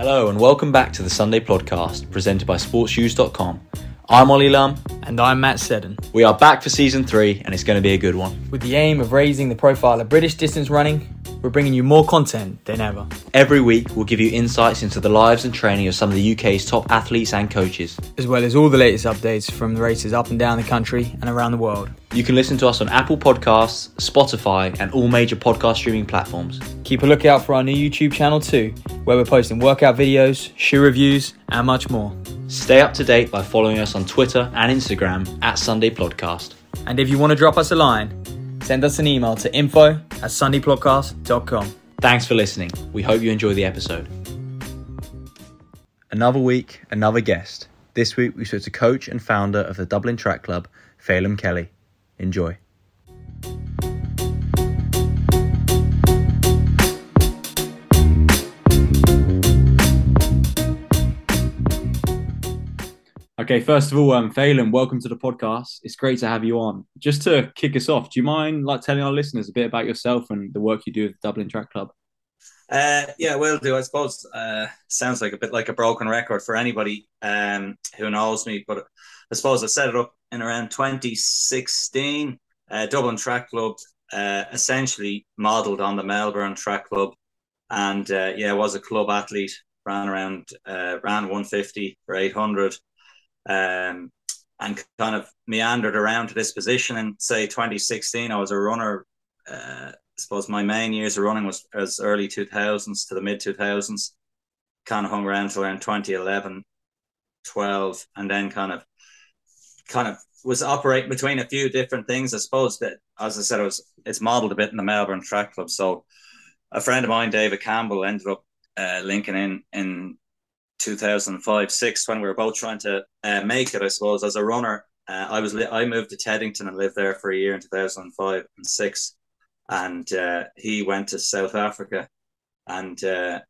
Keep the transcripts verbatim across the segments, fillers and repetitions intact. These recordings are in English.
Hello and welcome back to the Sunday Podcast presented by sports shoes dot com. I'm Ollie Lum. And I'm Matt Seddon. We are back for season three and it's going to be a good one. With the aim of raising the profile of British distance running, we're bringing you more content than ever. Every week we'll give you insights into the lives and training of some of the U K's top athletes and coaches, as well as all the latest updates from the races up and down the country and around the world. You can listen to us on Apple Podcasts, Spotify and all major podcast streaming platforms. Keep a lookout for our new YouTube channel too, where we're posting workout videos, shoe reviews and much more. Stay up to date by following us on Twitter and Instagram at Sunday Podcast. And if you want to drop us a line, send us an email to info at sunday podcast dot com. Thanks for listening. We hope you enjoy the episode. Another week, another guest. This week we spoke to coach and founder of the Dublin Track Club, Phelim Kelly. Enjoy. Okay, first of all, um, Phelim, welcome to the podcast. It's great to have you on. Just to kick us off, do you mind like telling our listeners a bit about yourself and the work you do with the Dublin Track Club? Uh, yeah, will do. I suppose uh, sounds like a bit like a broken record for anybody um, who knows me, but I suppose I set it up in around twenty sixteen. Uh, Dublin Track Club, uh, essentially modelled on the Melbourne Track Club, and uh, yeah, was a club athlete. Ran around, uh, ran one fifty for eight hundred. Um, and kind of meandered around to this position in say twenty sixteen. I was a runner. Uh, I suppose my main years of running was as early two thousands to the mid two thousands. Kind of hung around till around twenty eleven, twelve, and then kind of kind of was operating between a few different things. I suppose that, as I said, it was it's modelled a bit in the Melbourne Track Club. So a friend of mine, David Campbell, ended up uh, linking in in two thousand five six when we were both trying to uh, make it. I suppose as a runner, uh, I was li- I moved to Teddington and lived there for a year in two thousand five and six, and uh, he went to South Africa, and uh,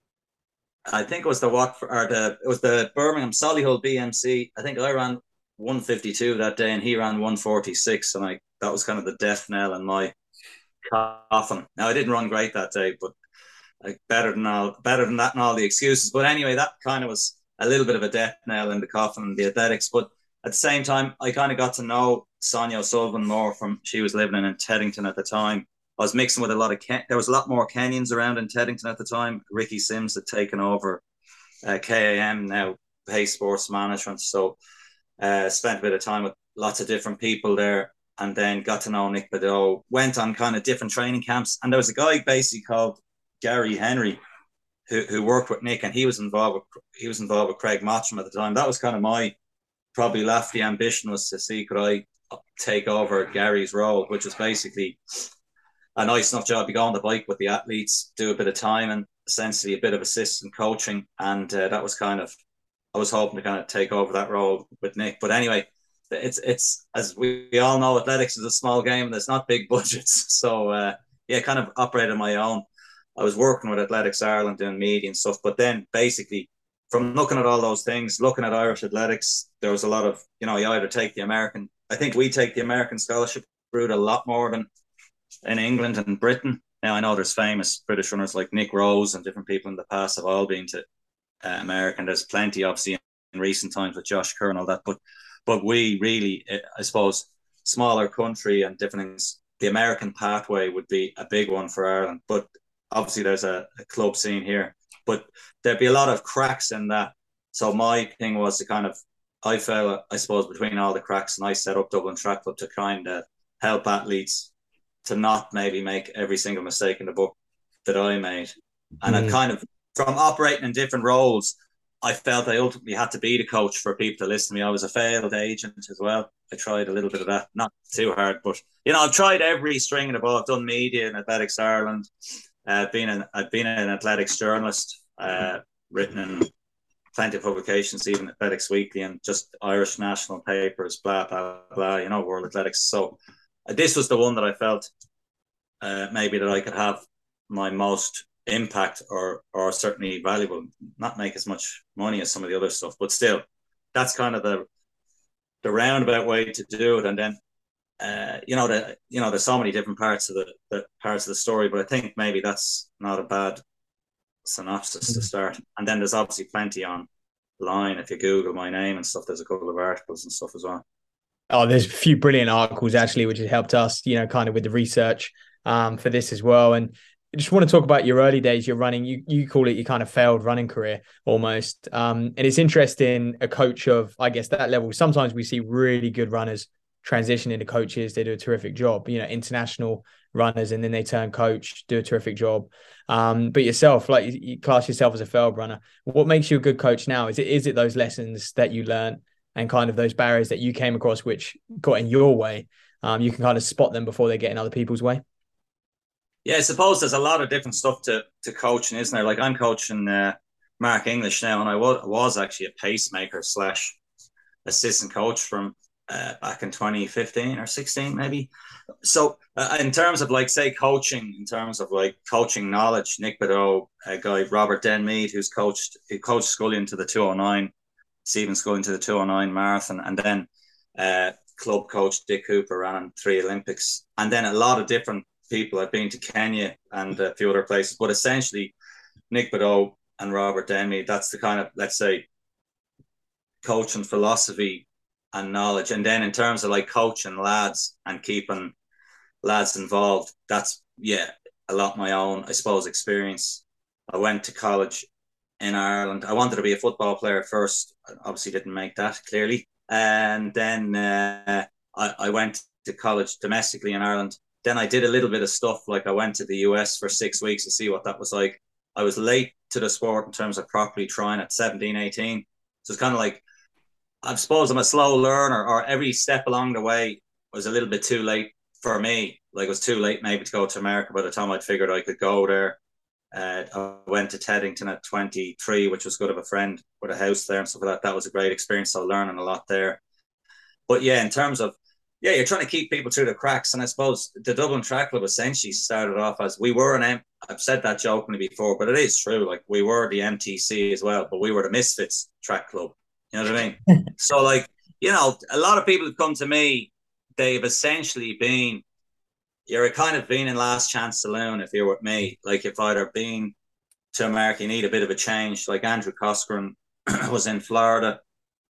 I think it was the Watford or the it was the Birmingham Solihull B M C. I think I ran one fifty-two that day and he ran one forty-six, and I that was kind of the death knell in my coffin. Now I didn't run great that day, but like better than all, better than that and all the excuses. But anyway, that kind of was a little bit of a death nail in the coffin in the athletics. But at the same time, I kind of got to know Sonia O'Sullivan more from she was living in Teddington at the time. I was mixing with a lot of Ken- there was a lot more Kenyans around in Teddington at the time. Ricky Sims had taken over uh, K A M, now Pace Sports Management. So uh, spent a bit of time with lots of different people there, and then got to know Nick Badeau. Went on kind of different training camps, and there was a guy basically called Gary Henry, who, who worked with Nick, and he was involved with he was involved with Craig Mottram at the time. That was kind of my probably lofty ambition, was to see could I take over Gary's role, which was basically a nice enough job. You go on the bike with the athletes, do a bit of time, and essentially a bit of assistant coaching. And uh, that was kind of I was hoping to kind of take over that role with Nick. But anyway, it's it's as we, we all know, athletics is a small game and there's not big budgets. So uh, yeah, kind of operated on my own. I was working with Athletics Ireland doing media and stuff, but then basically from looking at all those things, looking at Irish athletics, there was a lot of, you know, you either take the American, I think we take the American scholarship route a lot more than in England and Britain. Now I know there's famous British runners like Nick Rose and different people in the past have all been to uh, America. There's plenty obviously in recent times with Josh Kerr and all that, but but we really, I suppose, smaller country and different things, the American pathway would be a big one for Ireland. But obviously there's a, a club scene here, but there'd be a lot of cracks in that. So my thing was to kind of, I fell, I suppose, between all the cracks, and I set up Dublin Track Club to kind of help athletes to not maybe make every single mistake in the book that I made. And mm. I kind of, from operating in different roles, I felt I ultimately had to be the coach for people to listen to me. I was a failed agent as well. I tried a little bit of that, not too hard, but you know, I've tried every string in the bow. I've done media in Athletics Ireland. Uh, been an, I've been an athletics journalist, uh, written in plenty of publications, even Athletics Weekly and just Irish national papers, blah, blah, blah, you know, World Athletics. So uh, this was the one that I felt uh, maybe that I could have my most impact or or certainly valuable, not make as much money as some of the other stuff, but still, that's kind of the the roundabout way to do it. And then Uh, you know, the, you know, there's so many different parts of the, the parts of the story, but I think maybe that's not a bad synopsis to start. And then there's obviously plenty online. If you Google my name and stuff, there's a couple of articles and stuff as well. Oh, there's a few brilliant articles actually, which has helped us, you know, kind of with the research um, for this as well. And I just want to talk about your early days, your running, you you call it your kind of failed running career almost. Um, and it's interesting, a coach of, I guess, that level. Sometimes we see really good runners transition into coaches. They do a terrific job, you know, international runners, and then they turn coach, do a terrific job. Um, but yourself, like you, you class yourself as a failed runner. What makes you a good coach now? Is it is it those lessons that you learned and kind of those barriers that you came across which got in your way? Um, you can kind of spot them before they get in other people's way. Yeah, I suppose there's a lot of different stuff to to coaching, isn't there? Like I'm coaching uh, Mark English now, and I was, was actually a pacemaker slash assistant coach from uh, back in twenty fifteen or sixteen, maybe. So uh, in terms of like, say, coaching, in terms of like coaching knowledge, Nick Bideau, a guy, Robert Denmead, who's coached, he coached Scullion to the two oh nine, Stephen Scullion to the two oh nine marathon, and then uh, club coach Dick Cooper ran three Olympics, and then a lot of different people. I've been to Kenya and a few other places, but essentially Nick Bideau and Robert Denmead, that's the kind of, let's say, coaching philosophy and knowledge. And then in terms of like coaching lads and keeping lads involved, that's, yeah, a lot my own, I suppose, experience. I went to college in Ireland. I wanted to be a football player first. I obviously didn't make that, clearly. And then uh, I, I went to college domestically in Ireland. Then I did a little bit of stuff, like I went to the U S for six weeks to see what that was like. I was late to the sport in terms of properly trying at seventeen, eighteen. So it's kind of like, I suppose I'm a slow learner, or every step along the way was a little bit too late for me. Like it was too late maybe to go to America by the time I'd figured I could go there. Uh, I went to Teddington at twenty-three, which was good of a friend with a house there and stuff like that. That was a great experience. So learning a lot there. But yeah, in terms of, yeah, you're trying to keep people through the cracks. And I suppose the Dublin Track Club essentially started off as, we were an M, I've said that jokingly before, but it is true. Like we were the M T C as well, but we were the Misfits Track Club. You know what I mean? So like, you know, a lot of people who come to me, they've essentially been, you're kind of been in last chance saloon if you're with me. Like if I'd have been to America, you need a bit of a change. Like Andrew Coskren was in Florida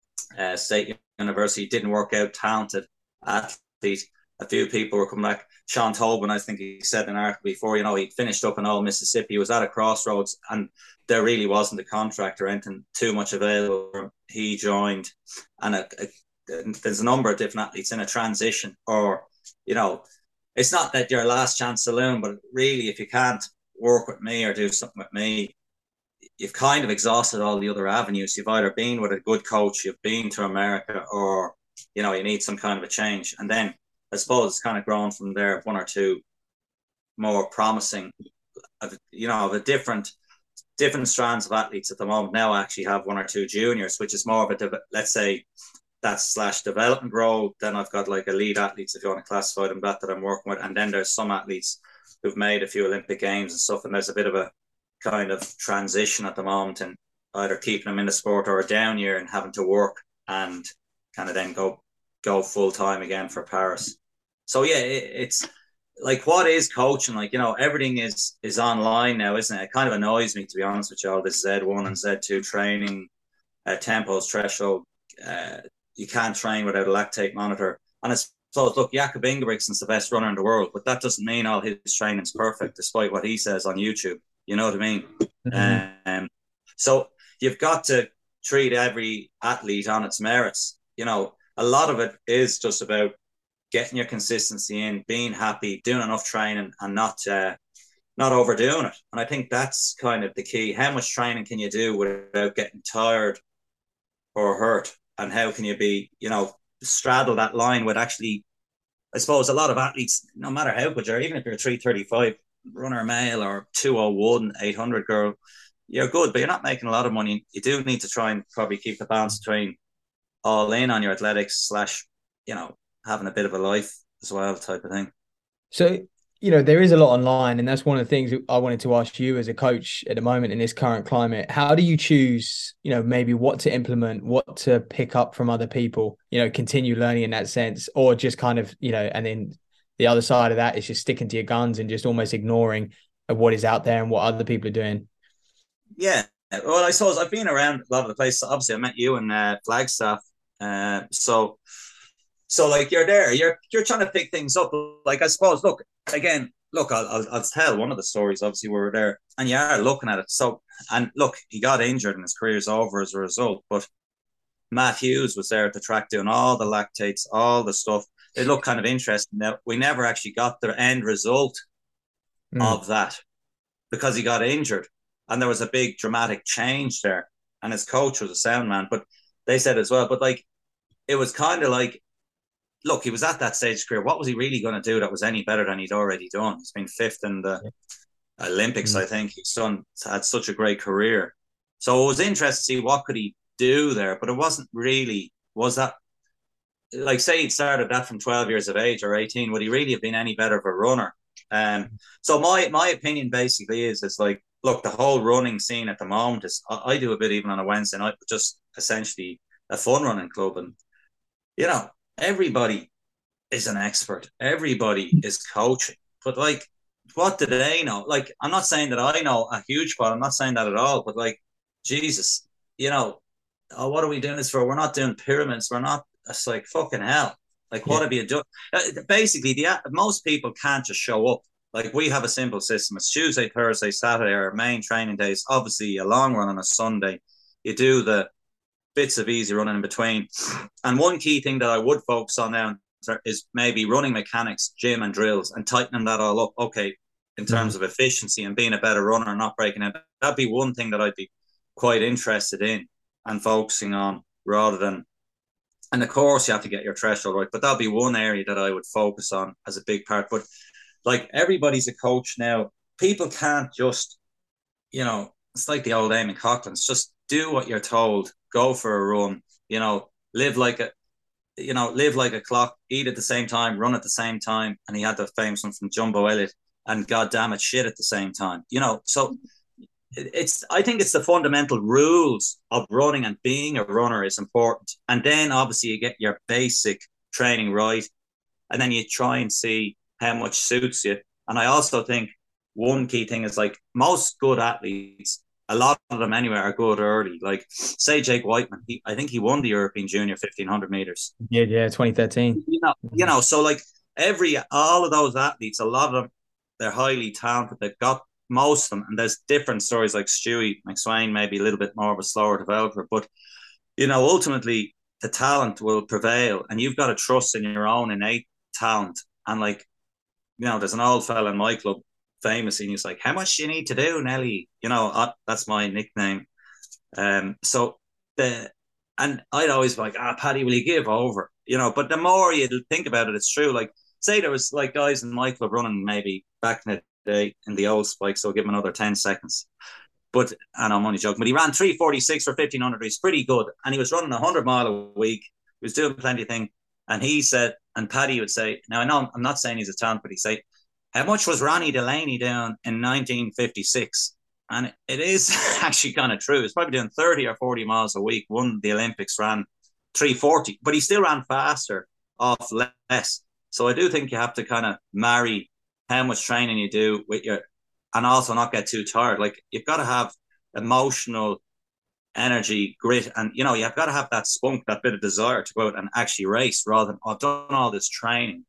uh, State University, didn't work out, talented athlete. A few people were coming back. Sean Tobin, I think he said in an article before, you know, he finished up in Old Mississippi. He was at a crossroads and there really wasn't a contract or anything too much available. He joined, and a, a, there's a number of different athletes in a transition, or, you know, it's not that you're last chance saloon, but really if you can't work with me or do something with me, you've kind of exhausted all the other avenues. You've either been with a good coach, you've been to America, or, you know, you need some kind of a change. And then I suppose it's kind of grown from there, one or two more promising, you know, of a different, different strands of athletes at the moment. Now I actually have one or two juniors, which is more of a, let's say, that slash development role. Then I've got like elite athletes, if you want to classify them that, that I'm working with. And then there's some athletes who've made a few Olympic Games and stuff. And there's a bit of a kind of transition at the moment, and either keeping them in the sport or a down year and having to work and kind of then go go full time again for Paris. So yeah, it, it's like, what is coaching? Like, you know, everything is is online now, isn't it? It kind of annoys me, to be honest with you, all this Z one and Z two training, uh, tempos, threshold. Uh, you can't train without a lactate monitor. And it's so look, Jakob Ingebrigtsen's the best runner in the world, but that doesn't mean all his training's perfect, despite what he says on YouTube. You know what I mean? Mm-hmm. Um, so you've got to treat every athlete on its merits. You know, a lot of it is just about getting your consistency in, being happy, doing enough training, and not uh, not overdoing it. And I think that's kind of the key. How much training can you do without getting tired or hurt? And how can you be, you know, straddle that line with actually, I suppose a lot of athletes, no matter how good you are, even if you're a three thirty-five runner male or two oh one, eight hundred girl, you're good, but you're not making a lot of money. You do need to try and probably keep the balance between all in on your athletics slash, you know, having a bit of a life as well, type of thing. So, you know, there is a lot online, and that's one of the things I wanted to ask you as a coach at the moment in this current climate. How do you choose, you know, maybe what to implement, what to pick up from other people, you know, continue learning in that sense, or just kind of, you know, and then the other side of that is just sticking to your guns and just almost ignoring what is out there and what other people are doing? Yeah. Well, I suppose I've been around a lot of the places. Obviously, I met you in uh, Flagstaff. Uh, so, so like you're there, you're you're trying to pick things up. Like I suppose, look again. Look, I'll, I'll I'll tell one of the stories. Obviously, we were there, and you are looking at it. So, and look, he got injured, and his career's over as a result. But Matt Hughes was there at the track doing all the lactates, all the stuff. It looked kind of interesting. Now, we never actually got the end result Mm. of that because he got injured. And there was a big dramatic change there. And his coach was a sound man. But they said as well, but like, it was kind of like, look, he was at that stage of his career. What was he really going to do that was any better than he'd already done? He's been fifth in the Olympics, Mm. I think. His son had such a great career. So it was interesting to see what could he do there. But it wasn't really, was that, like say he'd started that from twelve years of age or eighteen, would he really have been any better of a runner? Um, so my my opinion basically is it's like, look, the whole running scene at the moment is I, I do a bit even on a Wednesday night, but just essentially a fun running club, and you know everybody is an expert, everybody is coaching, but like, what do they know? Like, I'm not saying that I know a huge part. I'm not saying that at all, but like, Jesus, you know, oh, what are we doing this for? We're not doing pyramids. We're not. It's like fucking hell. Like, Yeah. what have you done? Uh, basically, the most people can't just show up. Like, we have a simple system. It's Tuesday, Thursday, Saturday, our main training days. Obviously, a long run on a Sunday. You do the bits of easy running in between. And one key thing that I would focus on now is maybe running mechanics, gym, and drills, and tightening that all up. Okay, in Mm. terms of efficiency and being a better runner and not breaking it. That'd be one thing that I'd be quite interested in and focusing on rather than, and of course you have to get your threshold right, but that'll be one area that I would focus on as a big part. But like, everybody's a coach now. People can't just, you know, it's like the old Eamon Coughlin's, just do what you're told, go for a run, you know, live like a, you know, live like a clock, eat at the same time, run at the same time. And he had the famous one from Jumbo Elliott, and God damn it, shit at the same time, you know. So it's, I think it's the fundamental rules of running, and being a runner is important. And then obviously you get your basic training right, and then you try and see how much suits you. And I also think one key thing is, like, most good athletes, a lot of them anyway, are good early. Like, say Jake Whiteman, he, I think he won the European Junior fifteen hundred meters. Yeah, yeah, twenty thirteen. You know, you know, so like, every all of those athletes, a lot of them, they're highly talented. They've got most of them, and there's different stories. Like Stewie McSwain, maybe a little bit more of a slower developer, but you know, ultimately the talent will prevail, and you've got to trust in your own innate talent. And like, you know, there's an old fella in my club, famous, and he's like, "How much do you need to do, Nelly?" You know, uh, that's my nickname. Um, so the and I'd always be like, "Ah, Paddy, will you give over?" You know, but the more you think about it, it's true. Like, say there was like guys in my club running maybe back in the day in the old spike, so I'll give him another ten seconds. But, and I'm only joking, but he ran three forty-six for fifteen hundred. He's pretty good. And he was running one hundred mile a week. He was doing plenty of things. And he said, and Paddy would say, now I know I'm not saying he's a talent, but he'd say, how much was Ronnie Delaney doing in nineteen fifty-six? And it is actually kind of true. He's probably doing thirty or forty miles a week. Won the Olympics, ran three forty, but he still ran faster off less. So I do think you have to kind of marry how much training you do with your, and also not get too tired. Like, you've got to have emotional energy, grit, and you know, you've got to have that spunk, that bit of desire to go out and actually race, rather than, oh, I've done all this training.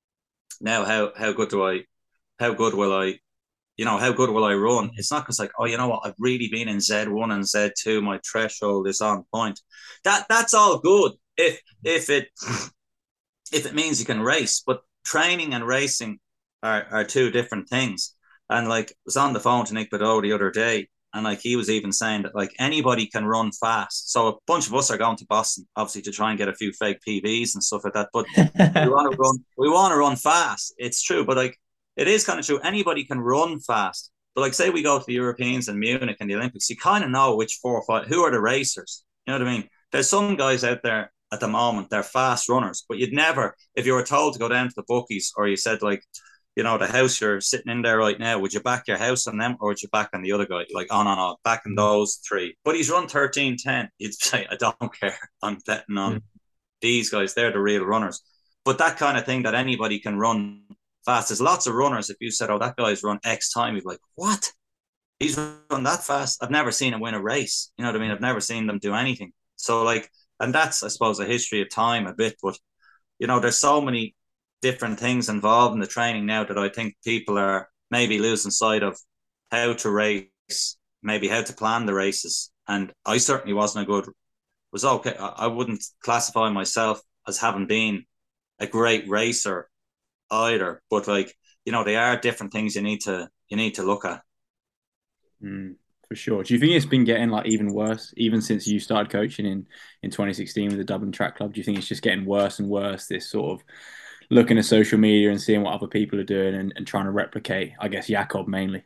Now, how how good do I, how good will I, you know, how good will I run? It's not because, like, oh, you know what, I've really been in Z one and Z two, my threshold is on point. That that's all good if if it if it means you can race, but training and racing are, are two different things. And like, I was on the phone to Nick Bideau the other day, and like, he was even saying that like, anybody can run fast. So a bunch of us are going to Boston, obviously, to try and get a few fake P Bs and stuff like that. But we want to run, we want to run fast. It's true, but like, it is kind of true. Anybody can run fast. But like, say we go to the Europeans and Munich and the Olympics, you kind of know which four or five, who are the racers. You know what I mean? There's some guys out there at the moment, they're fast runners, but you'd never, if you were told to go down to the bookies, or you said like, you know, the house you're sitting in there right now, would you back your house on them, or would you back on the other guy? Like, oh, no, no, back on those three. But he's run thirteen ten. You'd say, I don't care. I'm betting on these guys. They're the real runners. But that kind of thing, that anybody can run fast. There's lots of runners. If you said, oh, that guy's run X time, you'd be like, what? he's run that fast. I've never seen him win a race. You know what I mean? I've never seen them do anything. So like, and that's, I suppose, a history of time a bit. But, you know, there's so many different things involved in the training now that I think people are maybe losing sight of how to race, maybe how to plan the races. And I certainly wasn't a good, was okay. I wouldn't classify myself as having been a great racer either. But like, you know, they are different things you need to, you need to look at. Mm, for sure. Do you think it's been getting like even worse, even since you started coaching in in twenty sixteen with the Dublin Track Club? Do you think it's just getting worse and worse? This sort of looking at social media and seeing what other people are doing and, and trying to replicate, I guess, Jakob mainly.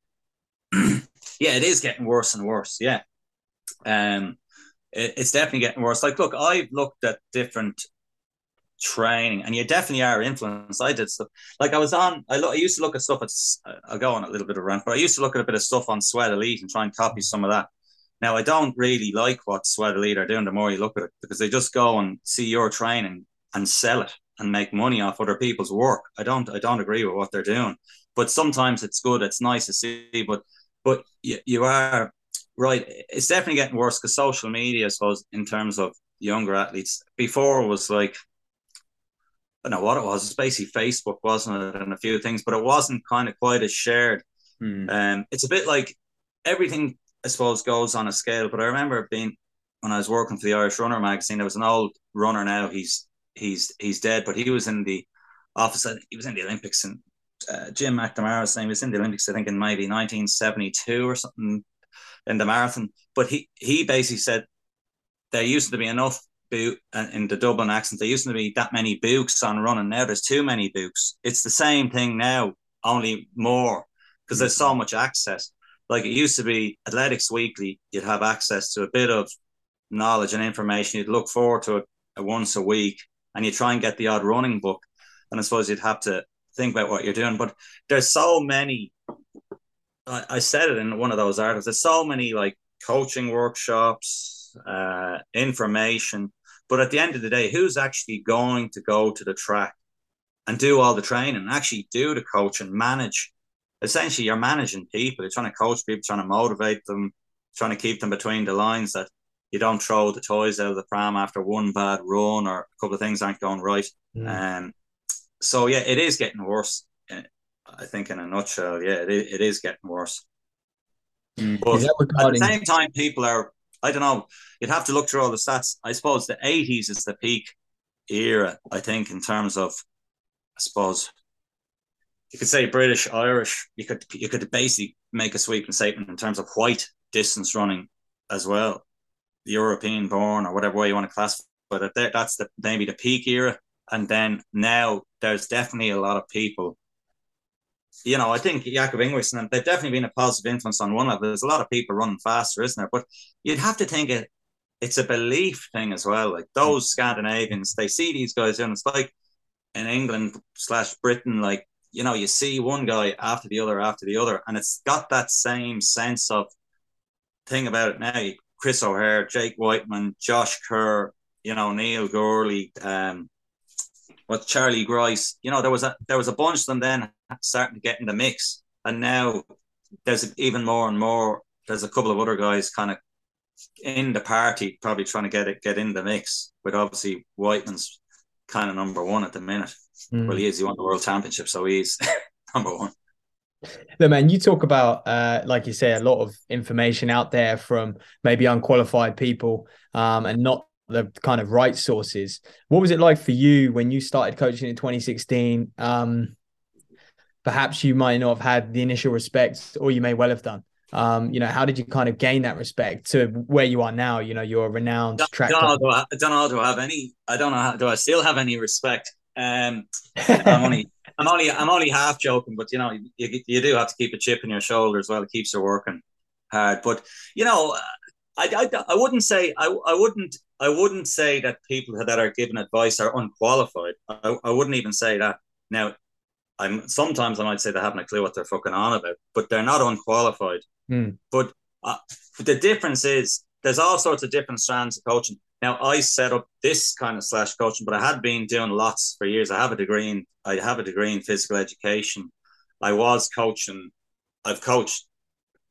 Yeah, it is getting worse and worse. Yeah, um, it, it's definitely getting worse. Like, look, I've looked at different training, and you definitely are influenced. I did stuff like I was on. I, lo- I used to look at stuff. At, I'll go on a little bit of rant, but I used to look at a bit of stuff on Sweat Elite and try and copy some of that. Now, I don't really like what Sweat Elite are doing. The more you look at it, because they just go and see your training and sell it and make money off other people's work. I don't. I don't agree with what they're doing. But sometimes it's good. It's nice to see. But but you, you are right. It's definitely getting worse because social media, I suppose, in terms of younger athletes, before it was like, I don't know what it was. It's basically Facebook, wasn't it? And a few things, but it wasn't kind of quite as shared. Hmm. Um, it's a bit like everything, I suppose, goes on a scale. But I remember being when I was working for the Irish Runner magazine. There was an old runner now. He's he's he's dead, but he was in the office. He was in the Olympics, and uh, Jim McNamara's name was in the Olympics. I think in maybe nineteen seventy-two or something in the marathon. But he he basically said there used to be enough. In the Dublin accent, there used to be that many books on running. Now there's too many books. It's the same thing now, only more, because there's so much access. Like it used to be Athletics Weekly, you'd have access to a bit of knowledge and information. You'd look forward to it once a week, and you try and get the odd running book. And I suppose you'd have to think about what you're doing. But there's so many. I, I said it in one of those articles. There's so many like coaching workshops, uh, information. But at the end of the day, who's actually going to go to the track and do all the training and actually do the coach and manage? Essentially, you're managing people. You're trying to coach people, trying to motivate them, trying to keep them between the lines, that you don't throw the toys out of the pram after one bad run or a couple of things aren't going right. Mm. Um, so, yeah, it is getting worse. I think in a nutshell, yeah, it is, it is getting worse. Mm. But at the same time, people are, I don't know, you'd have to look through all the stats. I suppose the eighties is the peak era, I think, in terms of, I suppose, you could say British, Irish, you could you could basically make a sweeping statement in terms of white distance running as well, European born or whatever way you want to classify it. That's the, maybe the peak era. And then now there's definitely a lot of people, you know, I think Jakob Ingebrigtsen, and they've definitely been a positive influence on one level. There's a lot of people running faster, isn't there? But you'd have to think it, it's a belief thing as well. Like those Scandinavians, they see these guys doing, it's like in England slash Britain, like, you know, you see one guy after the other after the other, and it's got that same sense of thing about it now. Chris O'Hare, Jake Whiteman, Josh Kerr, you know, Neil Gourley, um, what Charlie Grice, you know, there was a there was a bunch of them then starting to get in the mix, and now there's even more and more. There's a couple of other guys kind of in the party, probably trying to get it get in the mix. But obviously, Whiteman's kind of number one at the minute. Mm. Well, he is. He won the World Championship, so he's number one. No, man, you talk about, uh, like you say, a lot of information out there from maybe unqualified people, um, and not the kind of right sources. What was it like for you when you started coaching in twenty sixteen? Um, perhaps you might not have had the initial respect, or you may well have done. Um, you know, how did you kind of gain that respect to where you are now? You know, you're a renowned don't, track. Don't know, do I, don't know. Do I have any? I don't know. How, do I still have any respect? Um, I'm only, I'm only, I'm only half joking, but you know, you, you do have to keep a chip in your shoulder as well. It keeps you working hard. But you know, I, I, I wouldn't say, I, I wouldn't, I wouldn't say that people that are giving advice are unqualified. I, I wouldn't even say that. Now, I'm sometimes I might say they haven't a clue what they're fucking on about, but they're not unqualified. Mm. But uh, the difference is there's all sorts of different strands of coaching. Now, I set up this kind of slash coaching, but I had been doing lots for years. I have a degree in, I have a degree in physical education. I was coaching, I've coached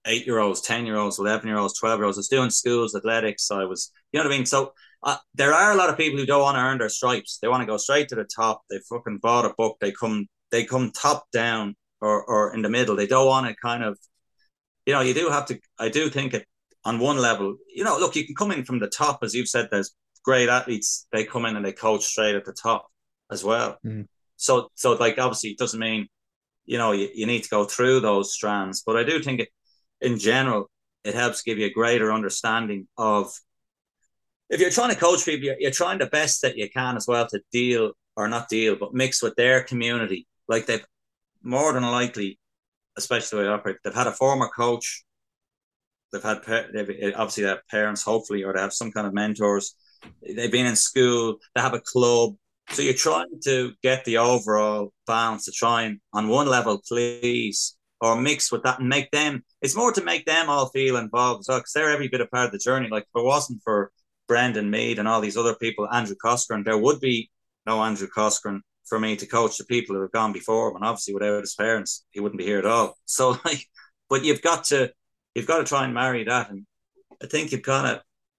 eight year olds, ten year olds, eleven year olds, twelve year olds. I was doing schools, athletics. I was, you know what I mean? So uh, there are a lot of people who don't want to earn their stripes. They want to go straight to the top. They fucking bought a book. They come, they come top down or, or in the middle. They don't want to kind of, you know, you do have to, I do think it on one level, you know, look, you can come in from the top, as you've said, there's great athletes. They come in and they coach straight at the top as well. Mm. So, so like, obviously it doesn't mean, you know, you, you need to go through those strands, but I do think it, in general, it helps give you a greater understanding of, if you're trying to coach people, you're, you're trying the best that you can as well to deal or not deal, but mix with their community. Like they've more than likely, especially the way I operate, they've had a former coach, they've had, they've obviously they have parents, hopefully, or they have some kind of mentors. They've been in school, they have a club. So you're trying to get the overall balance to try and, on one level, please, or mix with that and make them, it's more to make them all feel involved as well, because they're every bit a part of the journey. Like if it wasn't for Brendan Mead and all these other people, Andrew Coscoran, there would be no Andrew Coscoran for me to coach the people who have gone before him. And obviously without his parents, he wouldn't be here at all. So like, but you've got to, you've got to try and marry that. And I think you've kind of,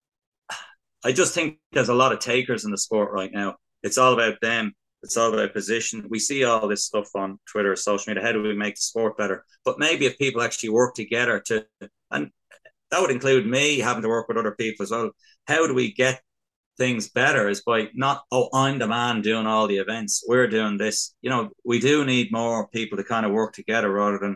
I just think there's a lot of takers in the sport right now. It's all about them. It's all about position. We see all this stuff on Twitter, social media. How do we make the sport better? But maybe if people actually work together to, and that would include me having to work with other people as well. How do we get things better is by not, oh, I'm the man doing all the events. We're doing this. You know, we do need more people to kind of work together rather than,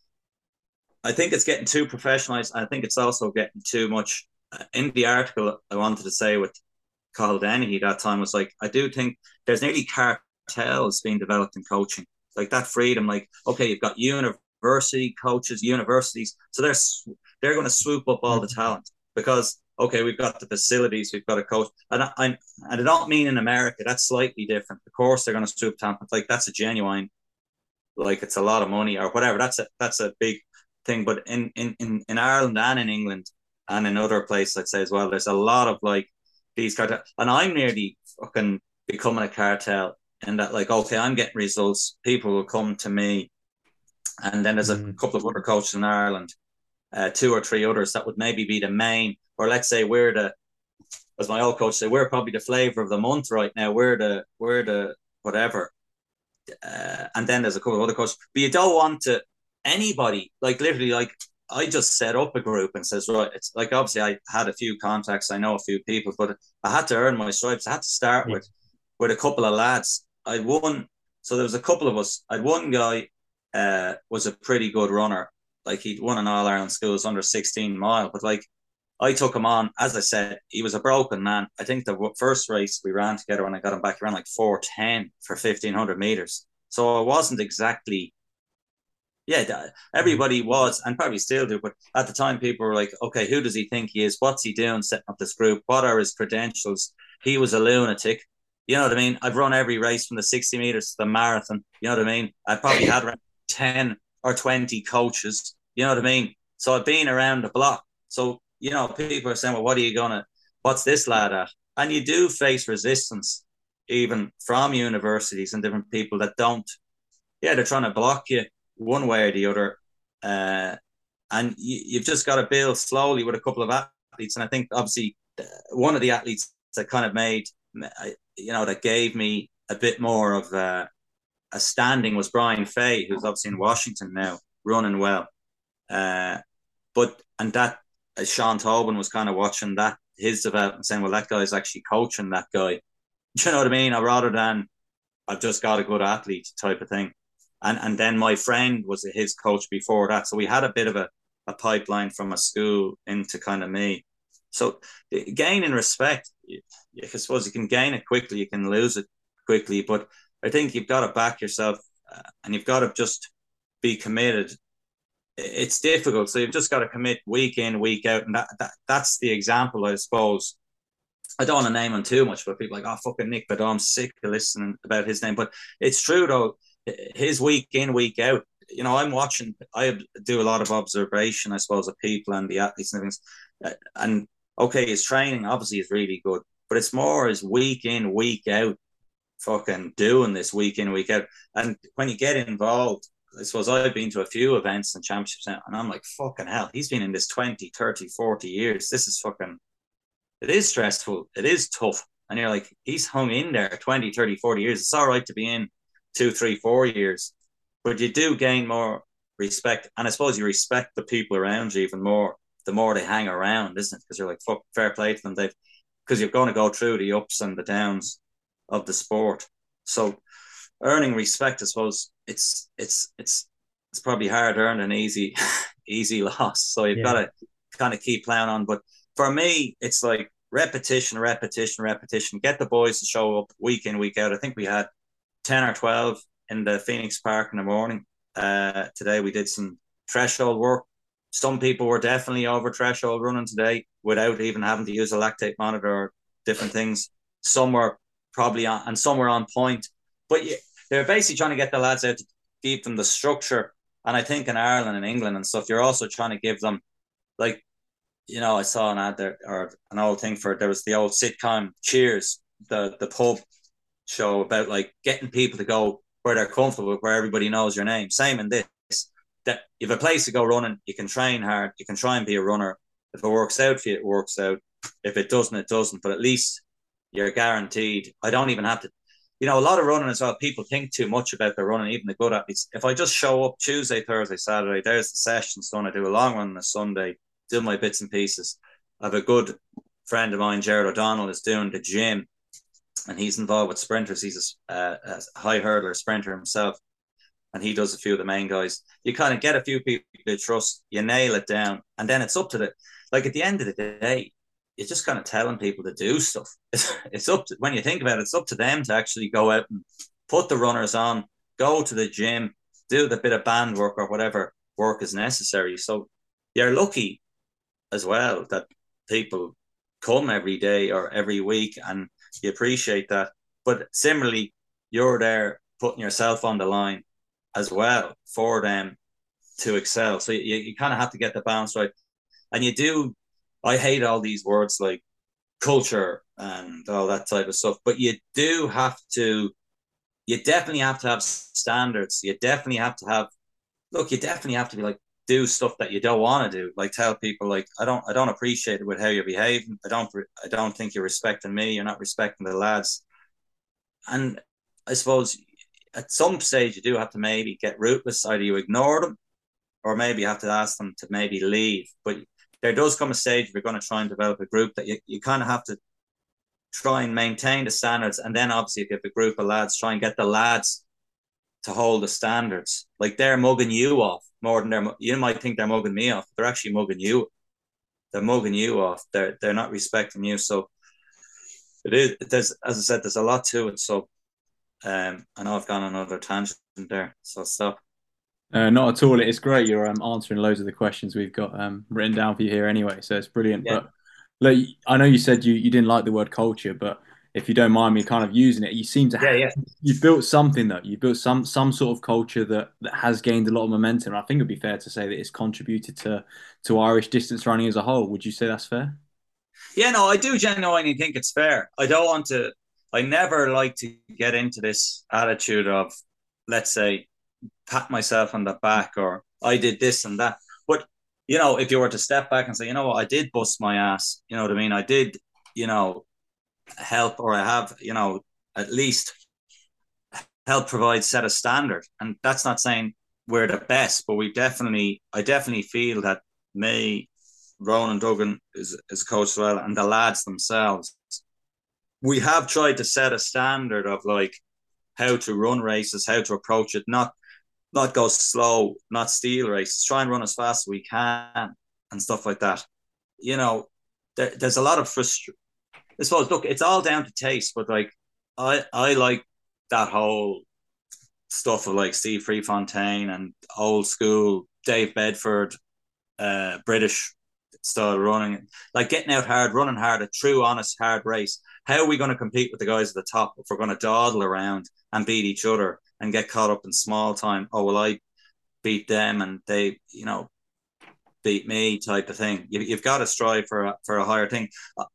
I think it's getting too professionalized. I think it's also getting too much. In the article I wanted to say with Cathal Dennehy that time was like, I do think there's nearly cartels being developed in coaching. Like that freedom, like, okay, you've got university coaches, universities. So they're, they're going to swoop up all the talent because, okay, we've got the facilities, we've got a coach. And I, and I don't mean in America, that's slightly different. Of course, they're going to swoop talent. Like that's a genuine, like it's a lot of money or whatever. That's a, that's a big thing. But in, in, in, in Ireland and in England and in other places, I'd say as well, there's a lot of like these cartels. And I'm nearly fucking becoming a cartel in that, like, okay, I'm getting results. People will come to me. And then there's a mm. couple of other coaches in Ireland, uh, two or three others that would maybe be the main, or let's say we're the, as my old coach said, we're probably the flavor of the month right now. We're the, we're the whatever. Uh, and then there's a couple of other coaches. But you don't want to, anybody, like literally, like, I just set up a group and says, right, it's like, obviously I had a few contacts, I know a few people, but I had to earn my stripes. I had to start yeah. with, with a couple of lads. I won. So there was a couple of us. I had one guy uh, was a pretty good runner. Like he'd won an All Ireland schools under sixteen mile, but like I took him on, as I said, he was a broken man. I think the first race we ran together when I got him back, he ran like four ten for fifteen hundred meters. So I wasn't exactly, yeah, everybody was, and probably still do, but at the time people were like, okay, who does he think he is? What's he doing setting up this group? What are his credentials? He was a lunatic. You know what I mean? I've run every race from the sixty meters to the marathon. You know what I mean? I probably had around ten or twenty coaches. You know what I mean? So I've been around the block. So, you know, people are saying, well, what are you going to, what's this lad at? And you do face resistance, even from universities and different people that don't, yeah, they're trying to block you one way or the other. Uh, and you, you've just got to build slowly with a couple of athletes. And I think obviously one of the athletes that kind of made, you know, that gave me a bit more of a, a standing was Brian Fay, who's obviously in Washington now, running well. Uh, but, and that, uh, Sean Tobin was kind of watching that, his development, saying, well, that guy's actually coaching that guy. Do you know what I mean? Or rather than, I've just got a good athlete type of thing. And and then my friend was his coach before that. So we had a bit of a, a pipeline from a school into kind of me. So gaining respect, I suppose you can gain it quickly, you can lose it quickly. But I think you've got to back yourself uh, and you've got to just be committed. It's difficult. So you've just got to commit week in, week out. And that, that that's the example, I suppose. I don't want to name him too much, but people are like, oh, fucking Nick Badal, I'm sick of listening about his name. But it's true, though. His week in, week out, you know, I'm watching, I do a lot of observation, I suppose, of people and the athletes and things. And okay, his training obviously is really good, but it's more his week in, week out, fucking doing this week in, week out. And when you get involved, I suppose I've been to a few events and championships now, and I'm like, fucking hell, he's been in this twenty, thirty, forty years. This is fucking, it is stressful. It is tough. And you're like, he's hung in there twenty, thirty, forty years. It's all right to be in two, three, four years, but you do gain more respect. And I suppose you respect the people around you even more the more they hang around, isn't it? Because you're like, fuck, fair play to them. They've, because you're going to go through the ups and the downs of the sport. So earning respect, I suppose it's it's it's it's probably hard earned and easy easy loss. So you've yeah. got to kind of keep plowing on. But for me, it's like repetition, repetition, repetition. Get the boys to show up week in, week out. I think we had ten or twelve in the Phoenix Park in the morning. Uh, today we did some threshold work. Some people were definitely over threshold running today without even having to use a lactate monitor or different things. Some were probably on, and some were on point. But you, they're basically trying to get the lads out to give them the structure. And I think in Ireland and England and stuff, you're also trying to give them, like, you know, I saw an ad there, or an old thing for, there was the old sitcom Cheers, the, the pub show about like getting people to go where they're comfortable, where everybody knows your name. Same in this, that you have a place to go running, you can train hard, you can try and be a runner. If it works out for you, it works out. If it doesn't, it doesn't. But at least you're guaranteed. I don't even have to, you know, a lot of running as well, people think too much about their running, even the good athletes. If I just show up Tuesday, Thursday, Saturday, there's the sessions done. I do a long run on a Sunday, do my bits and pieces. I have a good friend of mine, Jared O'Donnell, is doing the gym, and he's involved with sprinters. He's a, uh, a high hurdler, sprinter himself, and he does a few of the main guys. You kind of get a few people to trust, you nail it down, and then it's up to the, like at the end of the day, you're just kind of telling people to do stuff. It's, it's up to, when you think about it, it's up to them to actually go out and put the runners on, go to the gym, do the bit of band work or whatever work is necessary. So you're lucky as well that people come every day or every week, and you appreciate that. But similarly, you're there putting yourself on the line as well for them to excel. So you, you kind of have to get the balance right. And you do, I hate all these words like culture and all that type of stuff, but you do have to, you definitely have to have standards. You definitely have to have, look, you definitely have to be like, do stuff that you don't want to do. Like tell people like, I don't, I don't appreciate it with how you're behaving. I don't, I don't think you're respecting me. You're not respecting the lads. And I suppose at some stage you do have to maybe get ruthless. Either you ignore them or maybe you have to ask them to maybe leave. But there does come a stage if you're going to try and develop a group that you, you kind of have to try and maintain the standards. And then obviously if you have a group of lads, try and get the lads to hold the standards. Like they're mugging you off more than they're, you might think they're mugging me off. They're actually mugging you. They're mugging you off. They're, they're not respecting you. So it is, there's, as I said, there's a lot to it. So um, I know I've gone on another tangent there, so I'll stop. Uh, not at all. It's great. You're um, answering loads of the questions we've got um, written down for you here anyway, so it's brilliant. Yeah. But look, I know you said you, you didn't like the word culture, but if you don't mind me kind of using it, you seem to have, yeah, yeah. you've built something though. You've built some some sort of culture that, that has gained a lot of momentum. I think it'd be fair to say that it's contributed to to Irish distance running as a whole. Would you say that's fair? Yeah, no, I do genuinely think it's fair. I don't want to, I never like to get into this attitude of, let's say, pat myself on the back or I did this and that. But, you know, if you were to step back and say, you know what, I did bust my ass, you know what I mean? I did, you know, help, or I have, you know, at least help provide set a standard. And that's not saying we're the best, but we definitely, I definitely feel that me, Ronan Duggan is, is a coach as well, and the lads themselves, we have tried to set a standard of like how to run races, how to approach it, not not go slow, not steal races, try and run as fast as we can and stuff like that. You know, there, there's a lot of frustration. I suppose, look, it's all down to taste, but like I I like that whole stuff of like Steve Freefontaine and old school Dave Bedford, uh, British style running, like getting out hard, running hard, a true, honest, hard race. How are we going to compete with the guys at the top if we're going to dawdle around and beat each other and get caught up in small time? Oh, well, I beat them and they, you know, beat me type of thing. You, you've got to strive for a, for a higher thing.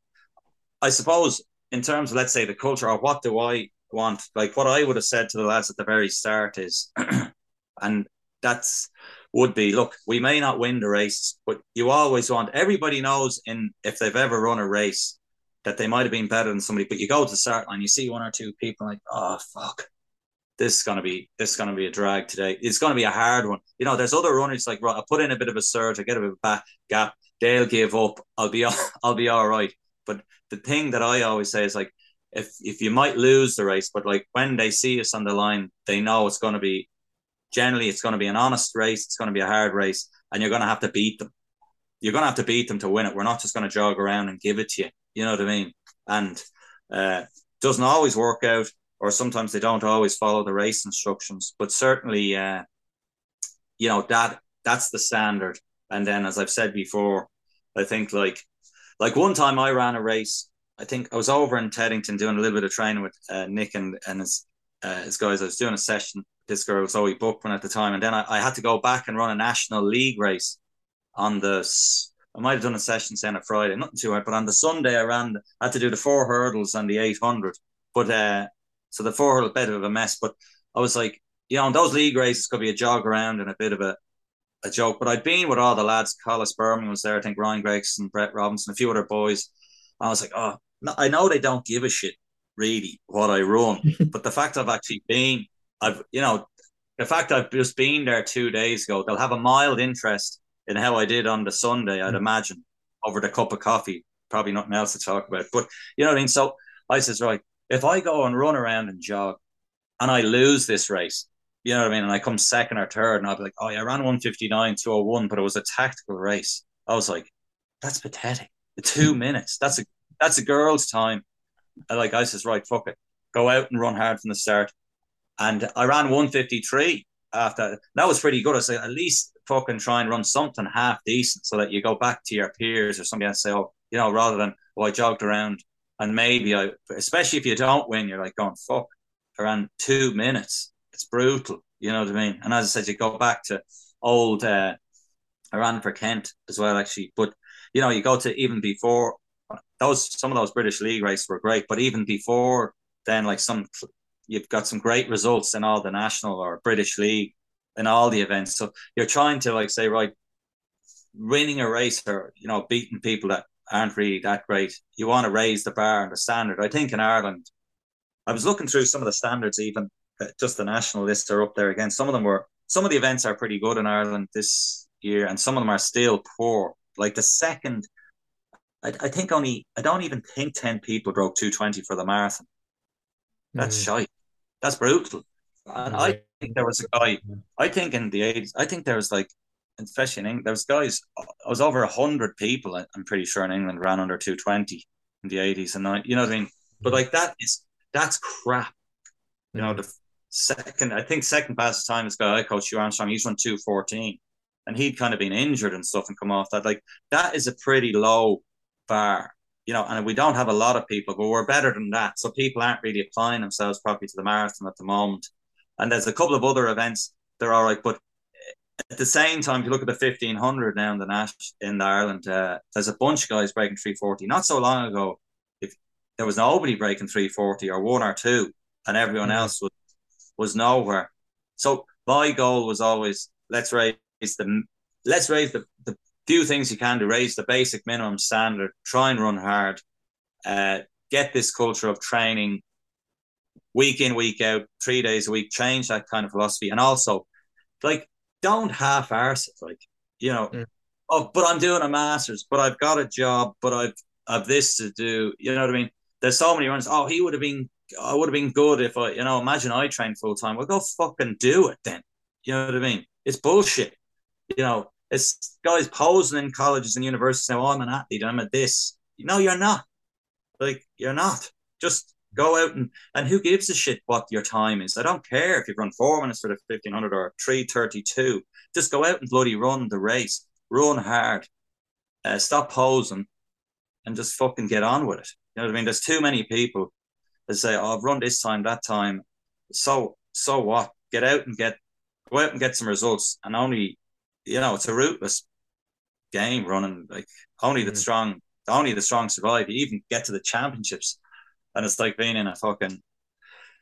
I suppose in terms of, let's say, the culture, or what do I want? Like what I would have said to the lads at the very start is, and that's would be, look, we may not win the race, but you always want, everybody knows in if they've ever run a race that they might have been better than somebody, but you go to the start line, you see one or two people like, oh fuck, this is gonna be this is gonna be a drag today. It's gonna be a hard one. You know, there's other runners like, right, I put in a bit of a surge, I get a bit of a back gap, they'll give up. I'll be I'll be all right. But the thing that I always say is like, if if you might lose the race, but like when they see us on the line, they know it's gonna be generally it's gonna be an honest race, it's gonna be a hard race, and you're gonna have to beat them. You're gonna have to beat them to win it. We're not just gonna jog around and give it to you. You know what I mean? And uh doesn't always work out, or sometimes they don't always follow the race instructions, but certainly, uh, you know, that that's the standard. And then, as I've said before, I think like, like one time I ran a race, I think I was over in Teddington doing a little bit of training with uh, Nick and, and his, uh, his guys. I was doing a session. This girl was Zoe Bookman at the time. And then I, I had to go back and run a national league race on the, I might have done a session saying a Friday, nothing too hard, but on the Sunday I ran, I had to do the four hurdles and the eight hundred. But, uh, So the four hurdle, bit of a mess, but I was like, you know, in those league races could be a jog around and a bit of a, a joke. But I'd been with all the lads. Collis Berman was there, I think Ryan Gregson, Brett Robinson, a few other boys. I was like, oh, no, I know they don't give a shit really what I run, but the fact I've actually been, I've, you know, the fact I've just been there two days ago, they'll have a mild interest in how I did on the Sunday, I'd imagine, over the cup of coffee. Probably nothing else to talk about, but you know what I mean. So I says, right, if I go and run around and jog and I lose this race, you know what I mean, and I come second or third, and I'll be like, oh yeah, I ran one fifty-nine, two oh one, but it was a tactical race. I was like, that's pathetic. Two minutes. That's a that's a girl's time. I like I says, right, fuck it. Go out and run hard from the start. And I ran one fifty-three after. That was pretty good. I said, at least fucking try and run something half decent so that you go back to your peers or somebody and say, oh, you know, rather than, oh, I jogged around. And maybe I, especially if you don't win, you're like going, fuck, I ran two minutes. It's brutal. You know what I mean? And as I said, you go back to old, uh, I ran for Kent as well, actually. But, you know, you go to even before, those, some of those British League races were great. But even before then, like some, you've got some great results in all the national or British League in all the events. So you're trying to like say, right, winning a race or, you know, beating people that aren't really that great. You want to raise the bar and the standard. I think in Ireland, I was looking through some of the standards, even just the national lists are up there again. Some of them were, some of the events are pretty good in Ireland this year, and some of them are still poor. Like the second, I, I think only, I don't even think ten people broke two twenty for the marathon. That's mm. shite. That's brutal. And mm. I think there was a guy, I think in the eighties, I think there was like, especially in England, there was guys, I was over a hundred people, I'm pretty sure, in England ran under two twenty in the eighties and nineties, you know what I mean? But like that is, that's crap. You know, the second, I think second fastest time this guy I coached, Hugh Armstrong, he's run two fourteen, and he'd kind of been injured and stuff and come off that. Like that is a pretty low bar, you know, and we don't have a lot of people, but we're better than that. So people aren't really applying themselves properly to the marathon at the moment. And there's a couple of other events, they're all right, but at the same time, if you look at the fifteen hundred now in the Nash in Ireland, uh, there's a bunch of guys breaking three forty. Not so long ago, if there was nobody breaking three forty or one or two, and everyone mm-hmm. else was was nowhere. So my goal was always let's raise the let's raise the, the few things you can to raise the basic minimum standard. Try and run hard. Uh, get this culture of training week in, week out, three days a week. Change that kind of philosophy, and also like. Don't half arse it, like, you know, mm. oh, but I'm doing a master's, but I've got a job, but I've I've this to do. You know what I mean? There's so many runs. Oh, he would have been, I would have been good if I, you know, imagine I trained full time. Well, go fucking do it then. You know what I mean? It's bullshit. You know, it's guys posing in colleges and universities saying, oh, I'm an athlete, I'm a this. No, you're not. Like, you're not. Just go out and, and who gives a shit what your time is? I don't care if you've run four minutes for the fifteen hundred or three thirty-two. Just go out and bloody run the race. Run hard. Uh, stop posing and just fucking get on with it. You know what I mean? There's too many people that say, oh, I've run this time, that time. So, so what? Get out and get, go out and get some results. And only, you know, it's a rootless game running. Like only mm-hmm. the strong, only the strong survive. You even get to the championships. And it's like being in a fucking